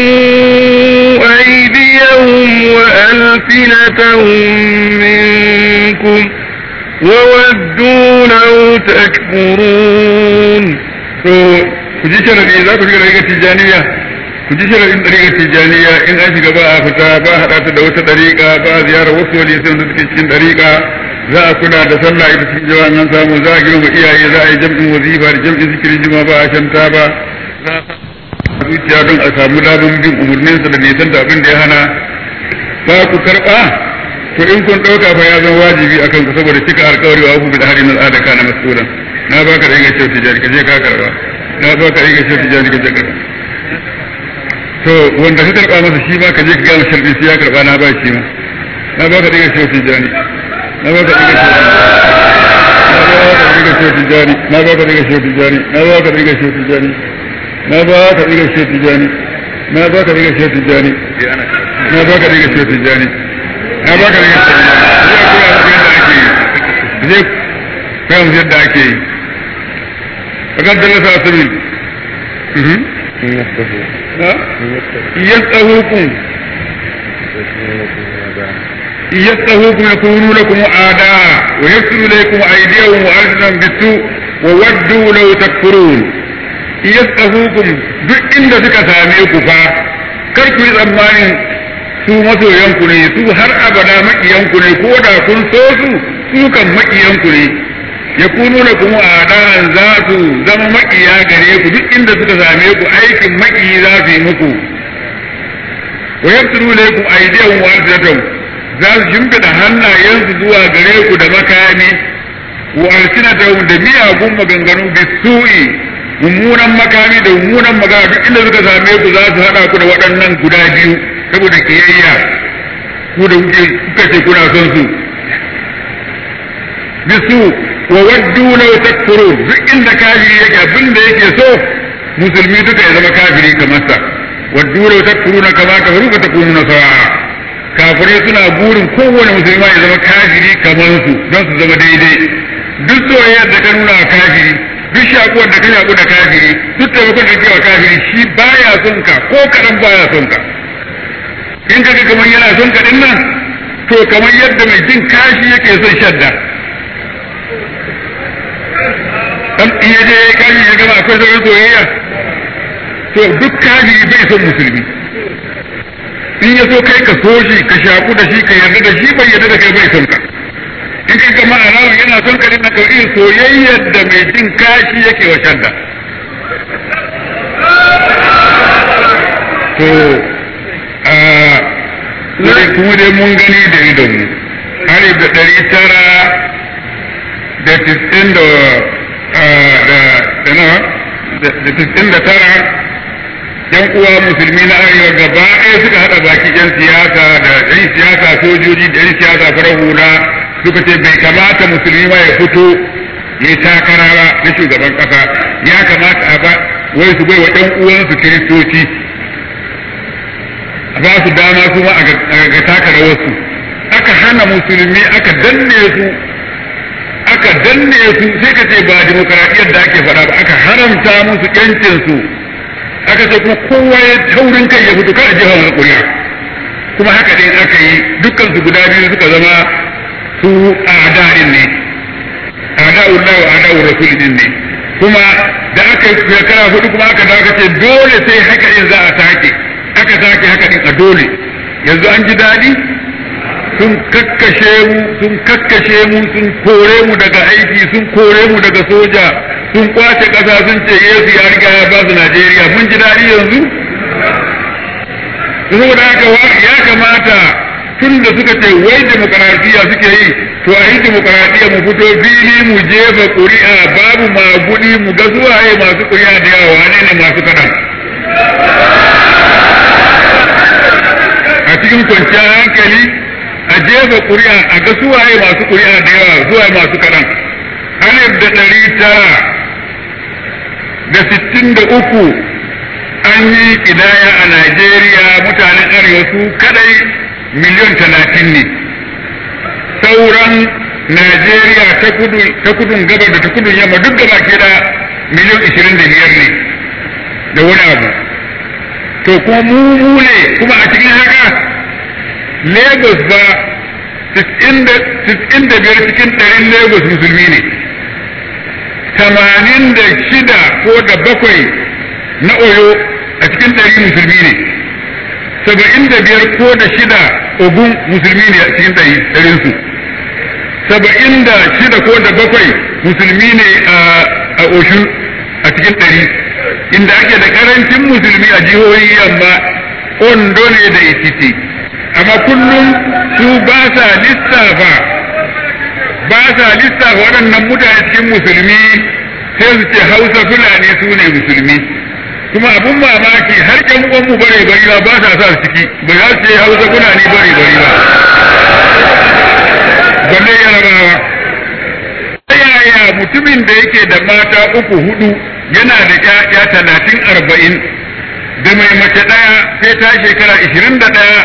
أيديهم وألسنتهم منكم وودوا لو تكفرون. كجي شرعي ذاك في التجانية ku ji sharaɗin ɗariƙar tijjaniya in an shiga ba a fita ba a haɗa ta da wata ɗariƙa ba a ziyarar wasu wani sai da suke cikin ɗariƙa za a kula da sallah ita cikin jawa nan samu za a girma iyaye za a yi jam'in wazifa da jam'in zikirin juma ba a shanta ba za a zuciya don a samu labin bin umarninsa da nisan da abin da ya hana ba ku karɓa to in kun ɗauka fa ya zama wajibi akan ku saboda cika alƙawari wa ku bi da harin al'ada kana masulan na baka ɗariƙar shehu tijjani ka je ka karɓa na baka ɗariƙar shehu tijjani ka je karɓa to wanda ka karba masa shi ma ka je ka gama sharbi sai ya karba na ba shi ma na ba ka diga shi tijani na ba ka diga shi tijani na ba ka diga shi tijani na ba ka diga shi tijani na ba ka diga shi tijani na ba ka diga shi tijani na ba ka diga shi tijani na ba ka diga shi tijani zai koya musu yadda ake yi fakar dallasa asabil yastahukum yakunu lakum a'daa wa yafsidu ilaykum aydiyahum wa arjulahum bis-su' wa waddu law takfurun yastahukum duk inda suka same ku fa kar ku yi tsammanin su masoyanku ne su har abada maƙiyanku ne ko da kun so su kan maƙiyanku ne ya kunu da kuma adan za su zama maƙiya gare ku duk inda suka same ku aikin maƙiyi za su yi muku wa yabturu ilaykum aydiyahum wa arjulahum za su shimfiɗa hannayensu zuwa gare ku da makami wa alsinatahum da miyagun maganganu bisu'i mummunan makami da mummunan magana duk inda suka same ku za su haɗa ku da waɗannan guda biyu saboda kiyayya ku da kuka ce kuna son su bisu wa waddu law takfurun duk inda kafiri yake abin da yake so musulmi duka ya zama kafiri kamar sa waddu law takfuruna kama kafaru fa takununa sawa kafirai suna burin kowane musulma ya zama kafiri kamar su don su zama daidai duk soyayyar da ka nuna wa kafiri duk shakuwar da ka shaku da kafiri duk taimakon da ke wa kafiri shi baya son ka ko kaɗan baya son ka in kaga kamar yana son ka din nan to kamar yadda mai jin kashi yake son shadda dan iya je kashi ya gama akwai sauran soyayya to duk kafiri bai son musulmi in ya so kai ka so shi ka shaku da shi ka yarda da shi bai yarda da kai bai son ka in kai kama alama yana son ka din nan kawai soyayyar da mai jin kashi yake wa shadda to kuma dai mun gani da idonmu alif da 999 yan uwa musulmi na arewa gaba ɗaya suka haɗa baki yan siyasa da yan siyasa sojoji da yan siyasa farar hula suka ce bai kamata musulmi ma ya fito ya yi takara ba na shugaban ƙasa ya kamata a ba wai su bai wa ɗan uwansu kiristoci ba su dama su ma a ga taka rawarsu aka hana musulmi aka danne su sai ka ce ba demokaradiyyar da ake faɗa ba aka haramta musu ƴancinsu aka ce kuma kowa ya taurin kai ya fito kada jefa masa ƙuri'a kuma haka dai aka yi dukkan su guda biyu suka zama su a'da'in ne a'da'ullahi wa a'da'ur rasul din ne kuma da aka yi shekara hudu kuma aka dawo ce dole sai haka in za a sake aka sake haka din a dole yanzu an ji daɗi sun kakkashe mu sun kore mu daga aiki sun kore mu daga soja sun kwace ƙasa sun ce Yesu ya riga ya ba su Najeriya mun ji daɗi yanzu saboda haka ya kamata tun da suka ce wai demokaratiya suke yi to a yi demokaratiya mu fito fili mu jefa ƙuri'a babu magudi mu ga suwaye masu ƙuri'a da yawa wane ne masu kaɗan a cikin kwanciyar hankali a jefa ƙuri'a a ga suwaye masu ƙuri'a da yawa suwaye masu kaɗan 1963 an yi ƙidaya a Najeriya mutanen arewa su kadai miliyan 30 ne sauran Najeriya ta kudun gabar da ta kudun yamma duk gaba ke da miliyan 25 ne da wani abu to kuma mu ne kuma a cikin haka Lagos ba 95 cikin 100 Lagos musulmi ne 86 ko da 7 na Oyo a cikin 100 musulmi ne 75 ko da 6 Ogun musulmi ne a cikin 100 su 76 ko da 7 musulmi ne a Oshun a cikin 100 inda ake da karancin musulmi a jihohi yamma Ondo ne da Ekiti amma kullum su ba sa lissafa waɗannan mutane cikin musulmi sai su ce Hausa Fulani su ne musulmi kuma abun mamaki har ƴan uwanmu bare bari ba sa sa su ciki ba za su ce Hausa Fulani bare bari ba balle Yarabawa yaya mutumin da yake da mata 3-4 yana da ƴaƴa 30-40 da mai mace ɗaya sai ta shekara 21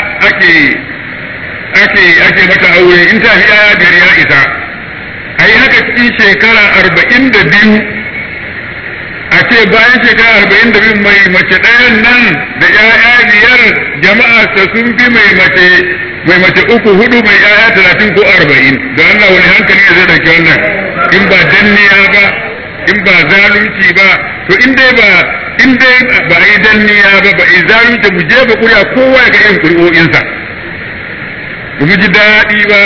ake mata aure in ta fi ƴaƴa biyar ya isa a yi haka cikin shekara 42 a ce bayan shekara 42 mai mace ɗayan nan da ƴaƴa biyar jama'a ta sun fi mai mace 3 4 mai ƴaƴa 30 ko 40 da Allah wani hankali ne zai dauki wannan in ba danniya ba in ba zalunci ba to in dai ba yi danniya ba ba yi zalunci mu je ba kuriya kowa ya ga irin kuri'o'insa ba mu ji daɗi ba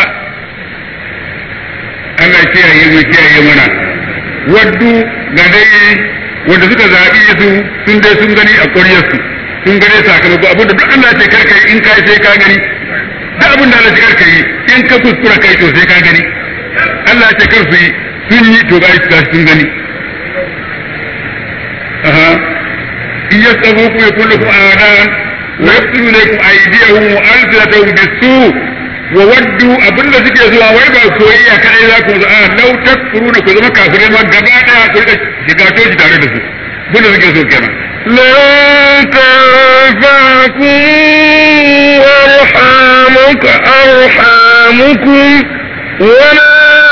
Allah kiyaye mana waddu ga dai wanda suka zaɓi su sun dai sun gani a ƙwaryarsu sun gane sakamako abinda duk Allah ce karka yi in kai sai ka gani duk abin da Allah ce karka yi in ka kuskura kai to sai ka gani Allah ce kar su yi sun yi to ga sun gani in yastabuku yakullukum a'dan wa yaqtulu ilaykum aydiyahum wa alsinatahum bis-su' wa waddu abinda suke zuwa wai ba soyayya kadai za ku a law takfuruna ku zama kafirai ma gaba daya ku rika shiga toji tare da su abinda suke so kenan lan tanfa'akum arhamukum wala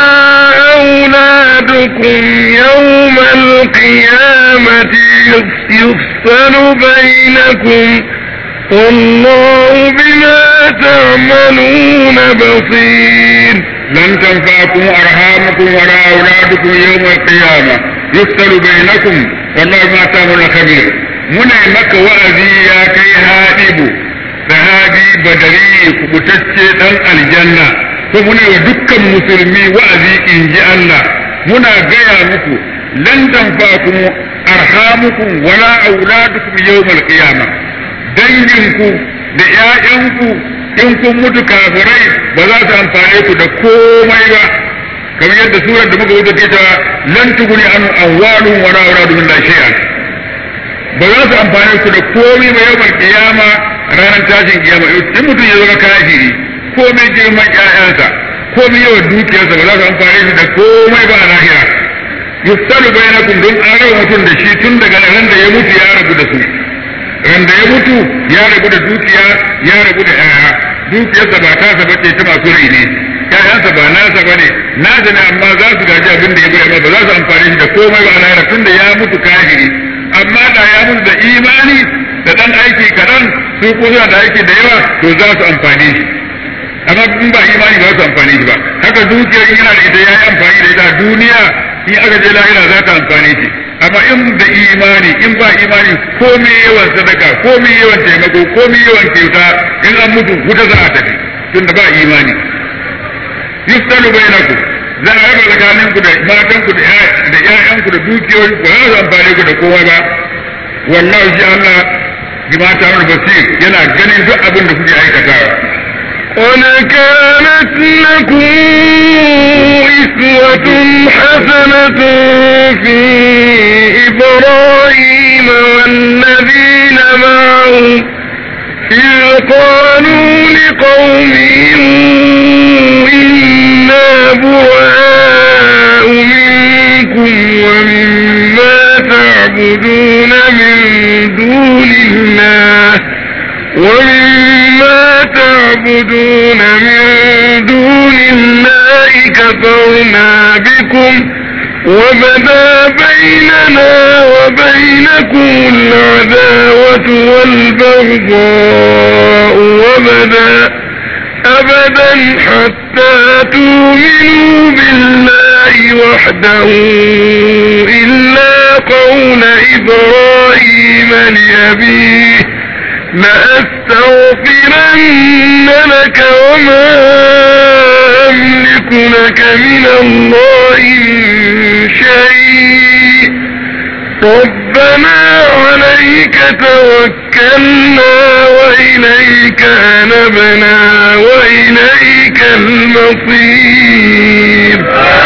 أولادكم يوم القيامة يفصل بينكم والله بما تعملون بصير لن تنفعكم أرحامكم ولا أولادكم يوم القيامة يفصل بينكم والله بما تعملون خبير muna maka wa'azi ya kai hadibu sahabi badari kubutacce dan aljanna ko muna wa dukkan musulmi wa'azi in ji Allah muna gaya muku lan tanfa'akum arhamukum wala auladukum yawmal qiyamah danginku da ƴaƴanku in kun mutu kafirai ba za su amfane ku da komai ba kamar yadda surar da muka wuce ta lan tuguni an awwalun wala auladu min shay'an ba za su amfane ku da komai ba yawmal qiyama ranar tashin kiyama in mutum ya zama kafiri komai girman ƴaƴansa komai yawan dukiyarsa ba za su amfane shi da komai ba a lahira yusalu bainakum don an raba mutum da shi tun daga ran da ya mutu ya rabu da su ran da ya mutu ya rabu da dukiya ya rabu da ƴaƴa dukiyarsa ba tasa bace ta masu rai ne ƴaƴansa ba nasa bane nasa ne amma za su gaji abin da ya bari amma ba za su amfane shi da komai ba a lahira tun da ya mutu kafiri amma da ya mutu da imani da dan aiki kaɗan su ko suna da aiki da yawa to za su amfane shi amma in ba imani ba su amfani shi ba haka dukiyar yana da ita ya yi amfani da ita duniya in aka je lahira za ta amfani shi amma in da imani in ba imani komai yawan sadaka komai yawan taimako komai yawan kyauta in an mutu wuta za a tafi tun da ba imani yustalu bainakum za a raba tsakaninku da matanku da ƴaƴanku da dukiyoyi ku za su amfani ku da kowa ba wallahi shi Allah bima ta'malu basir yana ganin duk abin da kuke aikatawa قد كانت لكم إسوة حسنة في إبراهيم والذين معه إذ قالوا لقومهم إنا براء منكم ومما تعبدون من دون الله كفرنا بكم وبدا بيننا وبينكم العداوة والبغضاء أبدا حتى تؤمنوا بالله وحده إلا قول إبراهيم لأبيه لأستغفرن لك وما أملك لك من الله من شيء ربنا عليك توكلنا وإليك أنبنا وإليك المصير.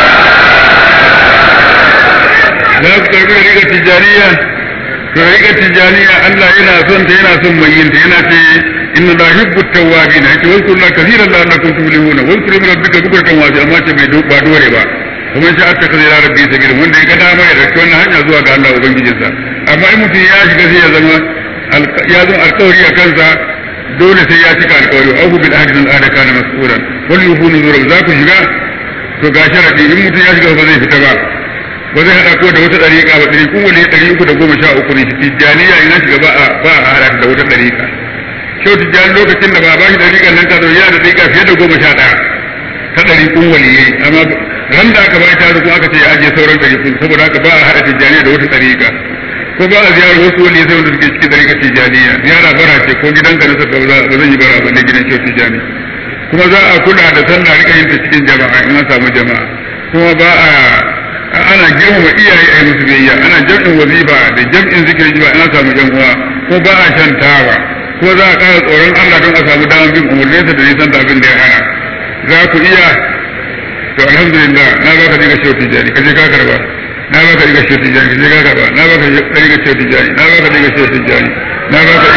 لا تقول لك تجارية طريقة تجارية الله إنا سنت إنا ثم ينت إنا إن الله يحب التوابين واذكروا الله كثيرا لعلكم تفلحون واذكروا من ربك بكرة واسعة ما تبي ba dore ba kuma shi aka kaza ya rabbi sabir wanda ya ga dama ya dauki wannan hanya zuwa ga Allah ubangijinsa amma in mutum ya shiga sai ya zama alƙawari a kansa dole sai ya cika alƙawari abu bil ahdi al ada kana mas'ulan wal yufunu zura za ku shiga to ga sharadi in mutum ya shiga ba zai fita ba ba zai hada ko da wata dariƙa ba ɗariƙun wani 313 ne tijjaniya ina shiga ba a hada da wata dariƙa shau tijjani lokacin da ba ba shi dariƙan nan ta zo ya da dariƙa fiye da 11 ta ɗariƙun waliyai amma ran da aka ba ta ruku aka ce ya ajiye sauran ɗariƙun saboda haka ba a hada tijjaniya da wata dariƙa ko ba a ziyarar wasu waliyai sai wanda suke cikin dariƙa tijjaniya ziyara bara ce ko gidanka na sabba ba zan yi bara ba ne gidan shau tijjani kuma za a kula da sallah rika yin ta cikin jama'a in an samu jama'a kuma ba ana girmama iyaye a musu biyayya ana jam'in wazifa da jam'in zikirin jiba ana samu yan uwa ko ba a shan tawa ko za a ƙara tsoron Allah don a samu damar bin umarninsa da nisan da abin da ya hana za ku iya to alhamdulillah na baka diga shehu tijani kaje ka karba na baka diga shehu tijani kaje ka karba na baka diga shehu tijani na baka diga shehu tijani na baka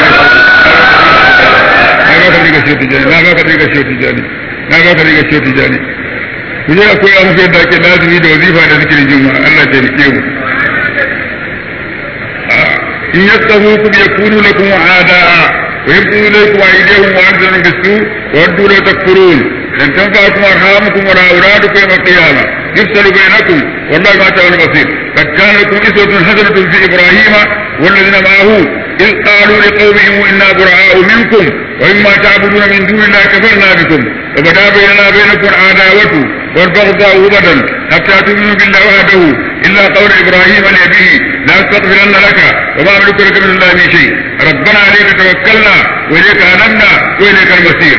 diga shehu tijani na baka diga shehu tijani na baka diga shehu tijani ku je akwai abu yadda ake lazimi da wazifa da zikirin juma'a Allah ya rike mu in yastahukum yakunu lakum a'da'a wa yabdu ilaykum aydihim wa arjuluhum bis-su' wa waddu law takfurun lan tanfa'akum arhamukum wa la auladukum yawm al-qiyamah yufsalu bainakum wallahu ma ta'malun basir qad kana lakum uswatun hasanatun fi ibrahima والذين معه إذ قالوا لقومهم إنا براء منكم ومما تعبدون من دون الله كفرنا بكم وبدا بيننا وبينكم العداوة والبغضاء أبدا حتى تؤمنوا بالله وحده إلا قول إبراهيم لأبيه لا أستغفرن لك وما أملك لك من الله من شيء ربنا عليك توكلنا وإليك أنبنا وإليك المصير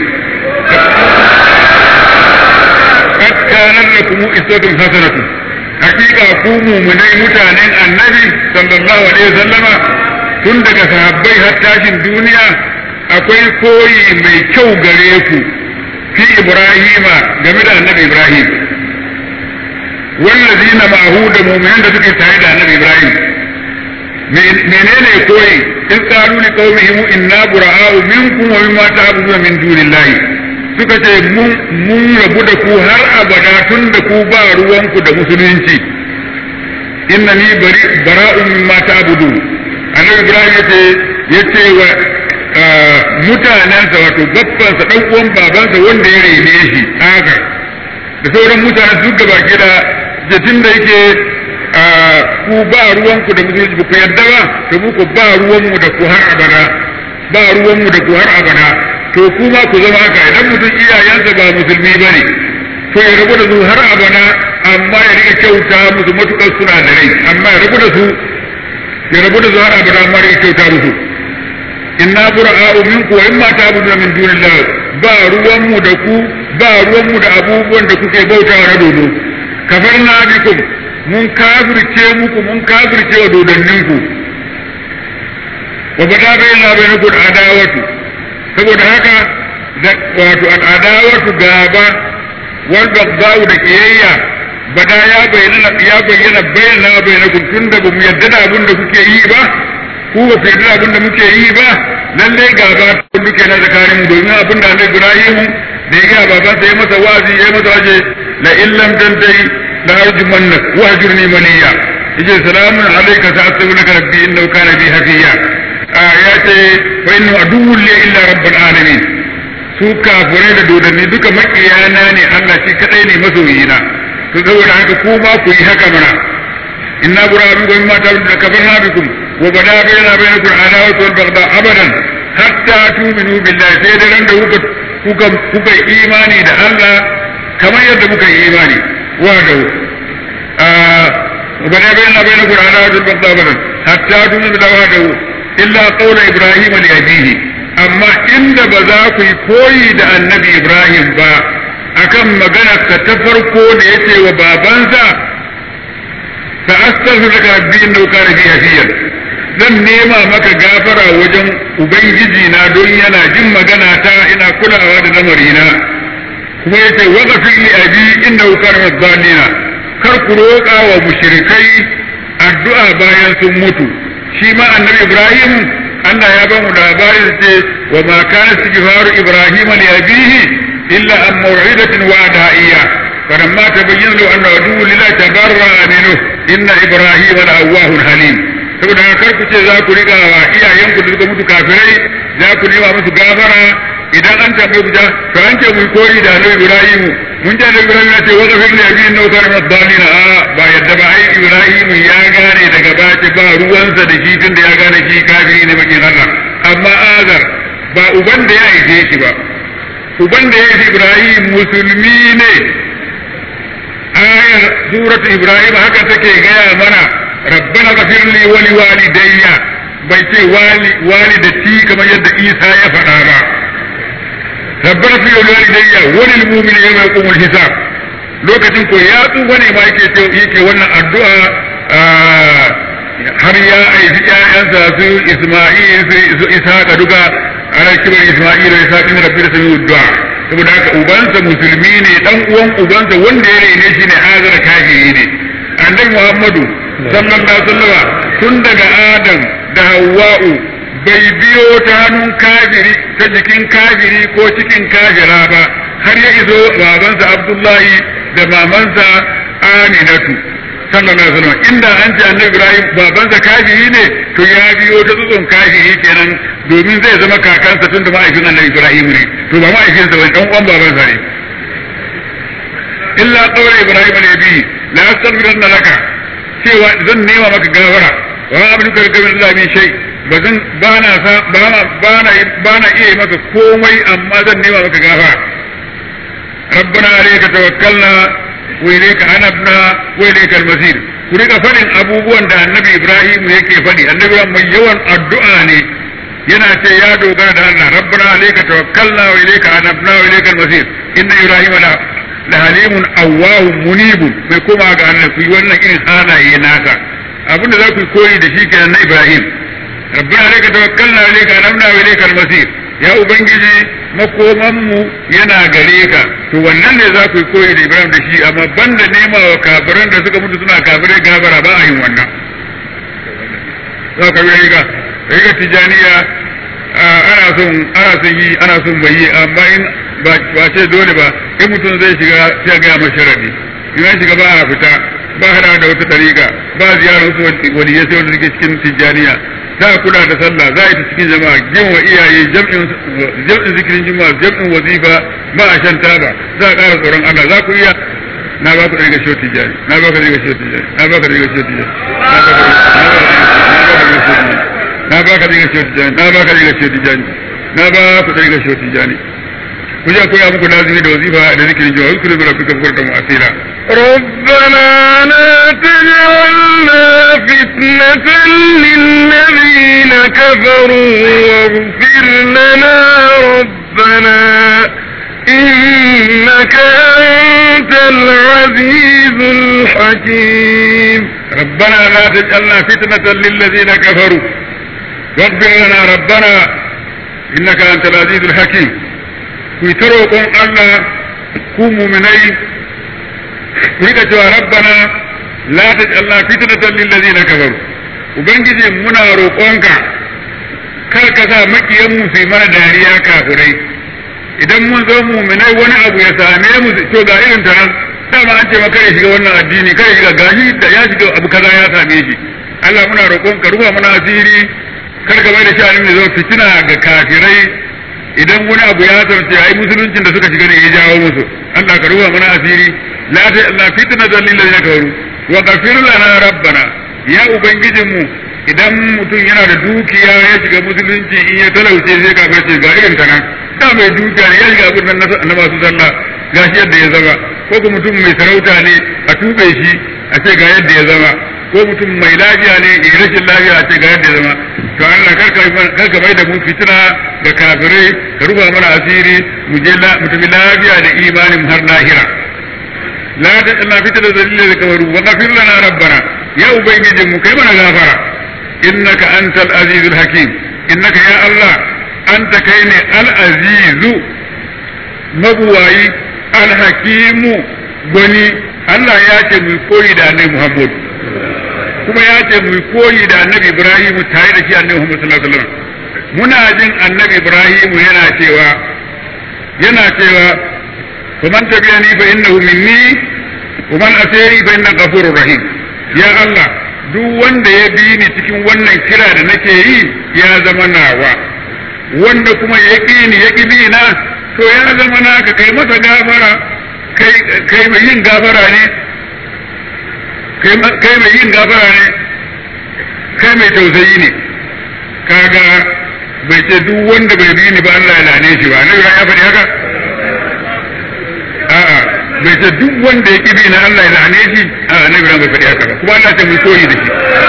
قد كان لكم أسوة حسنة حقيقة قوموا من متانين النبي صلى الله عليه وسلم tun daga sahabbai har tashin duniya akwai koyi mai kyau gare ku fi Ibrahima game da annabi Ibrahim wallazina ma'ahu da mu'minan da suke tare da annabi Ibrahim menene koyi in qalu li qaumihim inna bura'u minkum wa mimma ta'buduna min dunillahi suka ce mun rabu da ku har abada tun da ku ba ruwanku da musulunci innani bara'un mimma ta'budun annabi Ibrahim yace wa mutanensa wato babbansa dan uwan babansa wanda ya rene shi haka da sauran mutanen duk gaba ke da jatin da yake ku ba ruwanku da musulunci ba ku yadda ba to muku ba ruwanmu da ku har abada ba ruwanmu da ku har abada to kuma ku zama haka idan mutum iyayensa ba musulmi ba ne to ya rabu da su har abada amma ya rika kyauta musu matukar suna da rai amma ya rabu da su har abada amma ya rika kyauta musu inna bura'u minku wa imma ta'buduna min dunillah ba ruwanmu da ku ba ruwanmu da abubuwan da kuke bautawa na dodo kafarna bikum mun kafirce muku mun kafirce wa dodanninku wa bada bainakum adawatu saboda haka wato al'adawatu gaba wal baghdau da kiyayya bada ya bayyana bainakum tunda ba mu yadda da abin da kuke yi ba ku ba ku yadda da abin da muke yi ba lalle gaba duke na tsakanin mu domin abin da Annabi Ibrahim da ya ga baban sa ya masa wazi ya masa waje la illam tantai la arjumannak wa ajurni maliya yace salamun alayka sa'astaghfiruka rabbi innahu kana bi hafiya ya ce fa inna aduwwun li illa rabbil alamin su kafirai da dodanni duka makiyana ne Allah shi kadai ne masoyina to saboda haka ku ma ku yi haka mana inna bura'un mimma ta'buduna kafarna bikum wa bada bainakum adawatu wal baghdha abadan hatta tu'minu billahi sai da ran da kuka imani da Allah kamar yadda muka yi imani wa da bada bainakum adawatu wal baghdha abadan hatta tu'minu billahi wa da illa qawla ibrahim li abihi amma inda ba za ku yi koyi da annabi Ibrahim ba akan magana ta farko da yace wa babansa fa astaghfiruka rabbi innahu kana bi hafiyan zan nema maka gafara wajen ubangiji na don yana jin magana ta ina kulawa da lamarina kuma yace wa ghafir li abi innahu kana min kar ku roƙa wa mushrikai addu'a bayan sun mutu shi ma annabi Ibrahim Allah ya ba mu labarin ce wa ma kana istighfaru Ibrahim li abihi illa an maw'idatin wa'ada iyya falamma tabayyana lahu anna aduwwu lillahi tabarra'a minhu inna Ibrahim la'awwahun halim saboda kar ku ce za ku riga wa iyayenku da suka mutu kafirai za ku nema musu gafara idan an tambaye ku to an ce mu koyi da Annabi Ibrahim mun ji Annabi Ibrahim ya ce wa kafir li abin nau kana dalina ba yadda ba ai Ibrahim ya gane daga baki ba ruwansa da shi tunda ya gane shi kafiri ne bakin Allah amma Azar ba uban da ya haife shi ba uban da ya haife Ibrahim musulmi ne ayar suratu Ibrahim haka take gaya mana rabbana ghafir li wa li walidayya bai ce walidati kamar yadda Isa ya faɗa ba rabbana ghafir li walidayya wa lil mu'minina yawma yaqumul hisab lokacin ko ya tsufa ne ma yake wannan addu'a har ya aiki ƴaƴansa su Isma'il su Ishaqa duka ana kiran Isma'il da Ishaq in rabbi da sami du'a saboda haka ubansa musulmi ne dan uwan ubansa wanda ya rene shi ne Azar kafiri ne annabi Muhammadu sallallahu alaihi wasallam tun daga Adam da Hawwa'u bai biyo ta hannun kafiri ta jikin kafiri ko cikin kafira ba har ya izo babansa Abdullahi da mamansa Aminatu sallallahu alaihi wasallam inda an ce annabi Ibrahim babansa kafiri ne to ya biyo ta tsutsun kafiri kenan domin zai zama kakansa tun da ma'aikin annabi Ibrahim ne to ba ma'aikinsa ba dan uwan babansa ne illa qawla Ibrahim ne bi la astaghfiranna laka cewa zan nema maka gafara wa abduka min Allah min shay bazan bana iya maka komai amma zan nema maka gafara rabbana alayka tawakkalna wa ilayka anabna wa ilayka al-masir ku rika fadin abubuwan da annabi Ibrahim yake fadi annabi mai yawan addu'a ne yana ce ya dogara da Allah rabbana alayka tawakkalna wa ilayka anabna wa ilayka al-masir inna Ibrahim la halimun awwahun munibun mai koma ga Allah ku yi wannan irin halaye naka abinda za ku koyi da shi kenan na Ibrahim rabbana alayka tawakkalna wa ilayka anabna wa ilayka al-masir ya ubangiji makoman mu yana gare ka to wannan ne za ku koyi da Ibrahim da shi amma banda nema wa kafiran da suka mutu suna kafirai gabara ba a yin wannan za ka riga tijaniya ana son bai yi amma in ba ce dole ba in mutum zai shiga sai ga masharadi in ya shiga ba a fita ba hada da wata tariqa ba ziyarar wasu waliyai sai wanda suke cikin tijaniya za a kula da sallah za a yi ta cikin jama'a girma iyaye jam'in zikirin juma'a jam'in wazifa ba a shan taba za a ƙara tsoron Allah za ku iya na ba ku ɗariga shi tijani na ba ka ɗariga shi tijani na ba ka ɗariga shi tijani na ba ka ɗariga shi tijani na ba ka ɗariga shi tijani na ba ku ɗariga shi tijani ku je koya muku lazimi da wazifa da zikirin juma'a zikru bi rabbika bukratan wa asila ربنا لا تجعلنا فتنة للذين كفروا واغفر لنا ربنا إنك أنت العزيز الحكيم ربنا لا تجعلنا فتنة للذين كفروا واغفر لنا ربنا إنك أنت العزيز الحكيم ويتروكم الله كوموا مني rika cewa rabbana la taj'alna fitnatan lil ladina kafaru ubangiji muna roƙonka kar ka sa makiyan mu su mana dariya kafirai idan mun zo mu'minai wani abu ya same mu to ga irin ta nan dama an ce maka ya shiga wannan addini kai shiga gashi da ya shiga abu kaza ya same shi Allah muna roƙonka ruwa muna asiri kar ka bai da shi alim da zo fitina ga kafirai idan wani abu ya tarce ai musuluncin da suka shiga ne ya jawo musu Allah ka ruwa muna asiri لا فتنة للذين كفروا وغفر لنا ربنا يا ubangijinmu idan mutum yana da dukiya ya shiga musulunci in ya talauce sai ka bace ga irin ta nan da mai dukiya ne ya shiga abin nan na masu sallah ga shi yadda ya zama ko kuma mutum mai sarauta ne a tube shi a ce ga yadda ya zama ko mutum mai lafiya ne ya rashin lafiya a ce ga yadda ya zama to Allah karka mai da mu fitina da kafirai ka rufa mana asiri mu tafi lafiya da imanin har lahira لا تجعلنا فتنة للذين كفروا وغفر لنا ربنا يا أبيجي مكيمنا غافرا إنك أنت العزيز الحكيم إنك يا الله أنت كيني العزيز مبواي الحكيم بني الله ياتي من كوي دا النبي محمد كما ياتي من كوي دا النبي إبراهيم تايد شيء النبي محمد صلى الله عليه وسلم مناجن النبي إبراهيم yana cewa فمن تبعني فإنه مني ومن أتاني فإنه غفور رحيم يا الله duk wanda ya bi ni cikin wannan kira da nake yi ya zama nawa wanda kuma ya ƙi ni ya ƙi bi na to ya zama naka kai masa gafara kai mai yin gafara ne kai mai yin gafara ne kai mai tausayi ne kaga bai ce duk wanda bai bi ni ba Allah ya lane shi ba annabi ya faɗi haka a'a bai ce duk wanda ya ƙi bi na Allah ya lane shi a annabi bai faɗi haka ba kuma Allah ta mu koyi da shi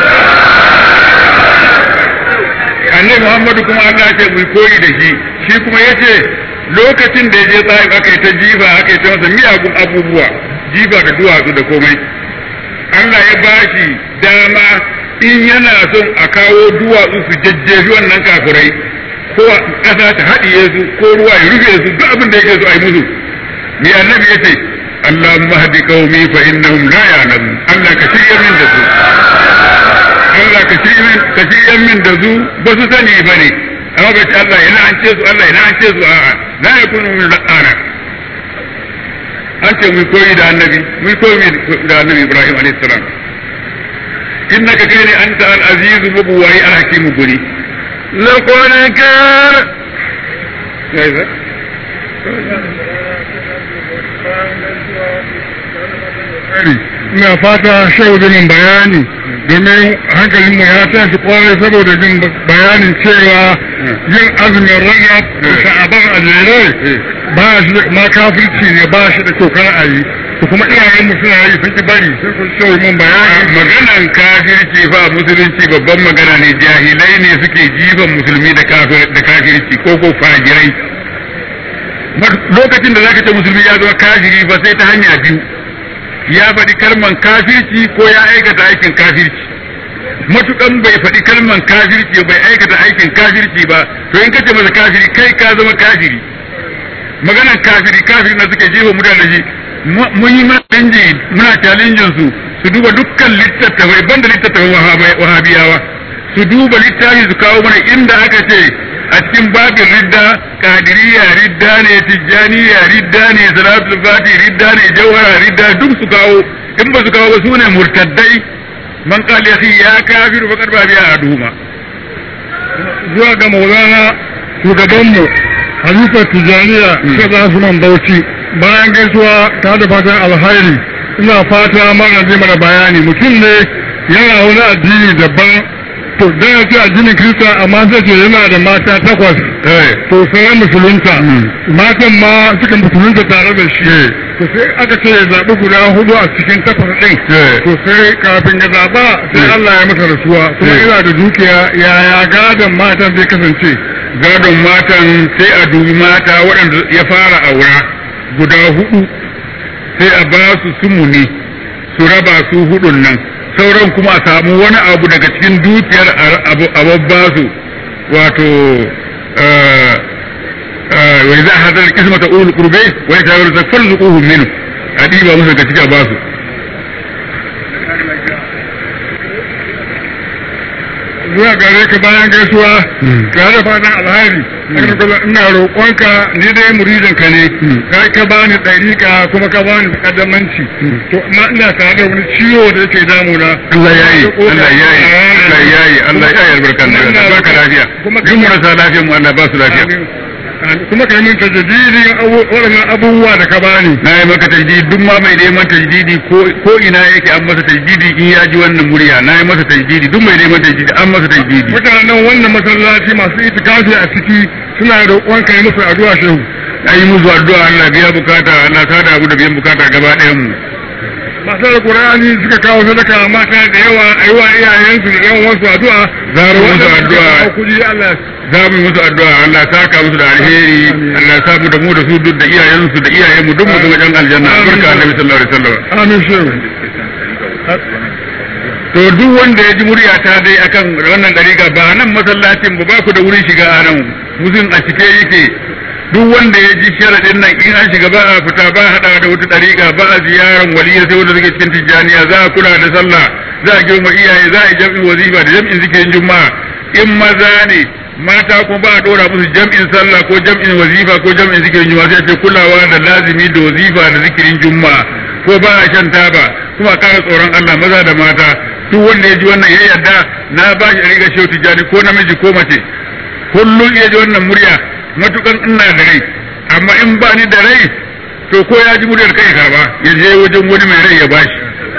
annabi Muhammadu kuma Allah ce mu koyi da shi shi kuma yace lokacin da yaje tsayin aka yi ta jifa aka yi ta masa miyagun abubuwa jifa da duwatsu da komai Allah ya bashi dama in yana son a kawo duwatsu su jajjefi wannan kafirai ko ƙasa ta haɗiye su ko ruwa ya rufe su duk abin da yake so a yi musu me annabi yace Allahumma hadi qaumi fa innahum la ya'lamun Allah ka shirya min da su Allah ka shirya min da su ba su sani ba ne amma ba ce Allah yana an ce su Allah yana an ce su a'a la yakunu min la'ana an ce mu koyi da annabi Ibrahim alayhi salam innaka kayni anta al-aziz mubwai al-hakim guri laqad kana ina fata shehu da min bayani domin hankalin mu ya tashi kwarai saboda jin bayanin cewa yin azumin rana da sha'aban a jere ba shi ma kafirci ne ba shi da kyau a yi to kuma iyayen mu suna yi sun ki bari sai kun shehu mun bayani maganan kafirci fa musulunci babban magana ne jahilai ne suke jifan musulmi da kafirci ko fajirai lokacin da zaka ce musulmi ya zama kafiri ba sai ta hanya biyu ya faɗi kalman kafirci ko ya aikata aikin kafirci matukan bai faɗi kalman kafirci bai aikata aikin kafirci ba to in kace masa kafiri kai ka zama kafiri maganan kafiri na suke jefa mutane shi mun yi muna challenge su duba dukkan littattafai banda littattafai wahabiyawa su duba littafi su kawo mana inda aka ce a cikin babin ridda kadiriya ridda ne tijjaniya ridda ne salatul fati ridda ne jawhara ridda duk su kawo in ba su kawo ba su ne murtaddai man qala ya kafiru faqad ba biya aduma zuwa ga maulana shugabanmu halifa tijjaniya sai za su man bauchi bayan gaisuwa ta da fatan alhairi ina fata mana zai mana bayani mutum ne yana wani addini daban to dan ya ce addinin Kirista amma zai ce yana da mata 8 to sai musulunta matan ma suka musulunta tare da shi to sai aka ce ya zaɓi guda 4 a cikin 8 ɗin to sai kafin ya zaɓa sai Allah ya masa rasuwa kuma yana da dukiya yaya gadon matan zai kasance gadon matan sai a dubi mata waɗanda ya fara aura guda 4 sai a ba su sumuni su raba su 4 nan sauran kuma a samu wani abu daga cikin dukiyar ababba su wato wani za a hadar kismata ulul qurbe wani ta wurin zakfar zuquhum minhu a diba musu daga cikin basu zuwa gare ka bayan gaisuwa ga da fatan alheri ina roƙonka ni dai muridin ka ne kai ka bani ɗariƙa kuma ka bani kaddamanci to amma ina tare da wani ciwo da yake damuna Allah yayi albarkan da baka lafiya duk marasa lafiyar mu Allah ba su lafiya kuma kai min tajdidi waɗannan abubuwa da ka bani na yi maka tajdidi duk ma mai neman tajdidi ko ina yake an masa tajdidi in ya ji wannan murya na yi masa tajdidi duk mai neman tajdidi an masa tajdidi mutanen wannan masallaci masu itikafi a ciki suna roƙon kai musu addu'a shehu ayi musu addu'a Allah biya bukata Allah ta da abu da biyan bukata gaba ɗayan mu masu Qur'ani suka kawo sadaka mata da yawa aiwa iyayensu da yan wasu addu'a za mu musu addu'a kudi Allah za mu musu addu'a Allah saka musu da alheri Allah sa mu da mu da su duk da iyayensu da iyayen mu duk mu zama jan aljanna barka Annabi sallallahu alaihi wasallam amin shehu to duk wanda ya ji murya ta dai akan wannan dariƙa ba nan masallacin ba ku da wurin shiga a nan musun a cike yake duk wanda ya ji sharadin nan in an shiga ba a fita ba hada da wata dariƙa ba a ziyaran waliyya sai wanda suke cikin tijjaniya za a kula da sallah za a girma iyaye za a yi jam'in wazifa da jam'in zikirin juma'a in maza ne mata kuma ba a dora musu jam'in sallah ko jam'in wazifa ko jam'in zikirin juma'a sai a ce kulawa da lazimi da wazifa da zikirin juma'a ko ba a shan taba kuma kara tsoron Allah maza da mata duk wanda ya ji wannan ya yarda na ba shi riga shehu tijjani ko namiji ko mace kullum iya ji wannan murya matukan ina da rai, amma in ba ni da rai to ko ya ji muryar kai karba ya je wajen wani mai rai ya bashi.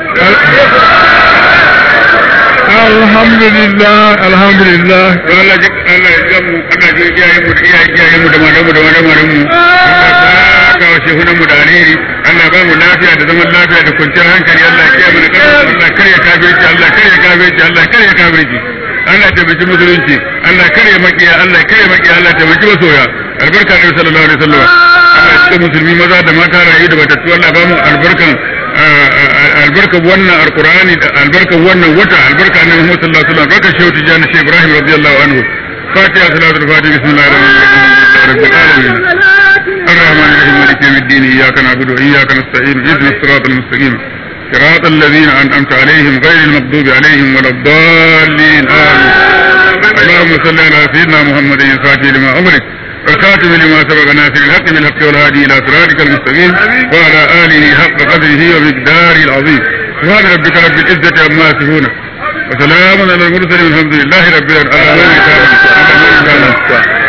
alhamdulillah alhamdulillah. Allah ya gamu, Allah ya iyayen mu da iyayen mu da malamu da malaman mu, Allah ya kawo shehunan mu da alheri, Allah ba mu lafiya da zaman lafiya da kwanciyar hankali, Allah ya kiyaye mu da kasa, Allah kare kafirci, Allah kare kafirci, Allah kare kafirci, Allah ya tabbata musulunci, Allah kare makiya, Allah kare makiya, Allah ya tabbata masoya, albarka da sallallahu alaihi wasallam. Allah ya tsare musulmi maza da mata rayu da batattu, Allah ba mu albarkan wannan alqur'ani da albarkan wannan wata, albarka annabi Muhammad sallallahu alaihi wasallam, barka shehu tijani shehu Ibrahim radiyallahu anhu. فاتحة صلاة الفاتحة. بسم الله الرحمن الرحيم رب العالمين الرحمن الرحيم مالك يوم الدين إياك نعبد وإياك نستعين اهدنا الصراط المستقيم صراط الذين أنعمت عليهم غير المغضوب عليهم ولا الضالين آمين. اللهم صل على سيدنا محمد الفاتح لما أمرك والخاتم لما سبق ناصر الحق بالحق والهادي إلى صراطك المستقيم وعلى آله حق قدره ومقداره العظيم. سبحان ربك رب العزة عما يصفون وسلام على المرسلين والحمد لله رب العالمين.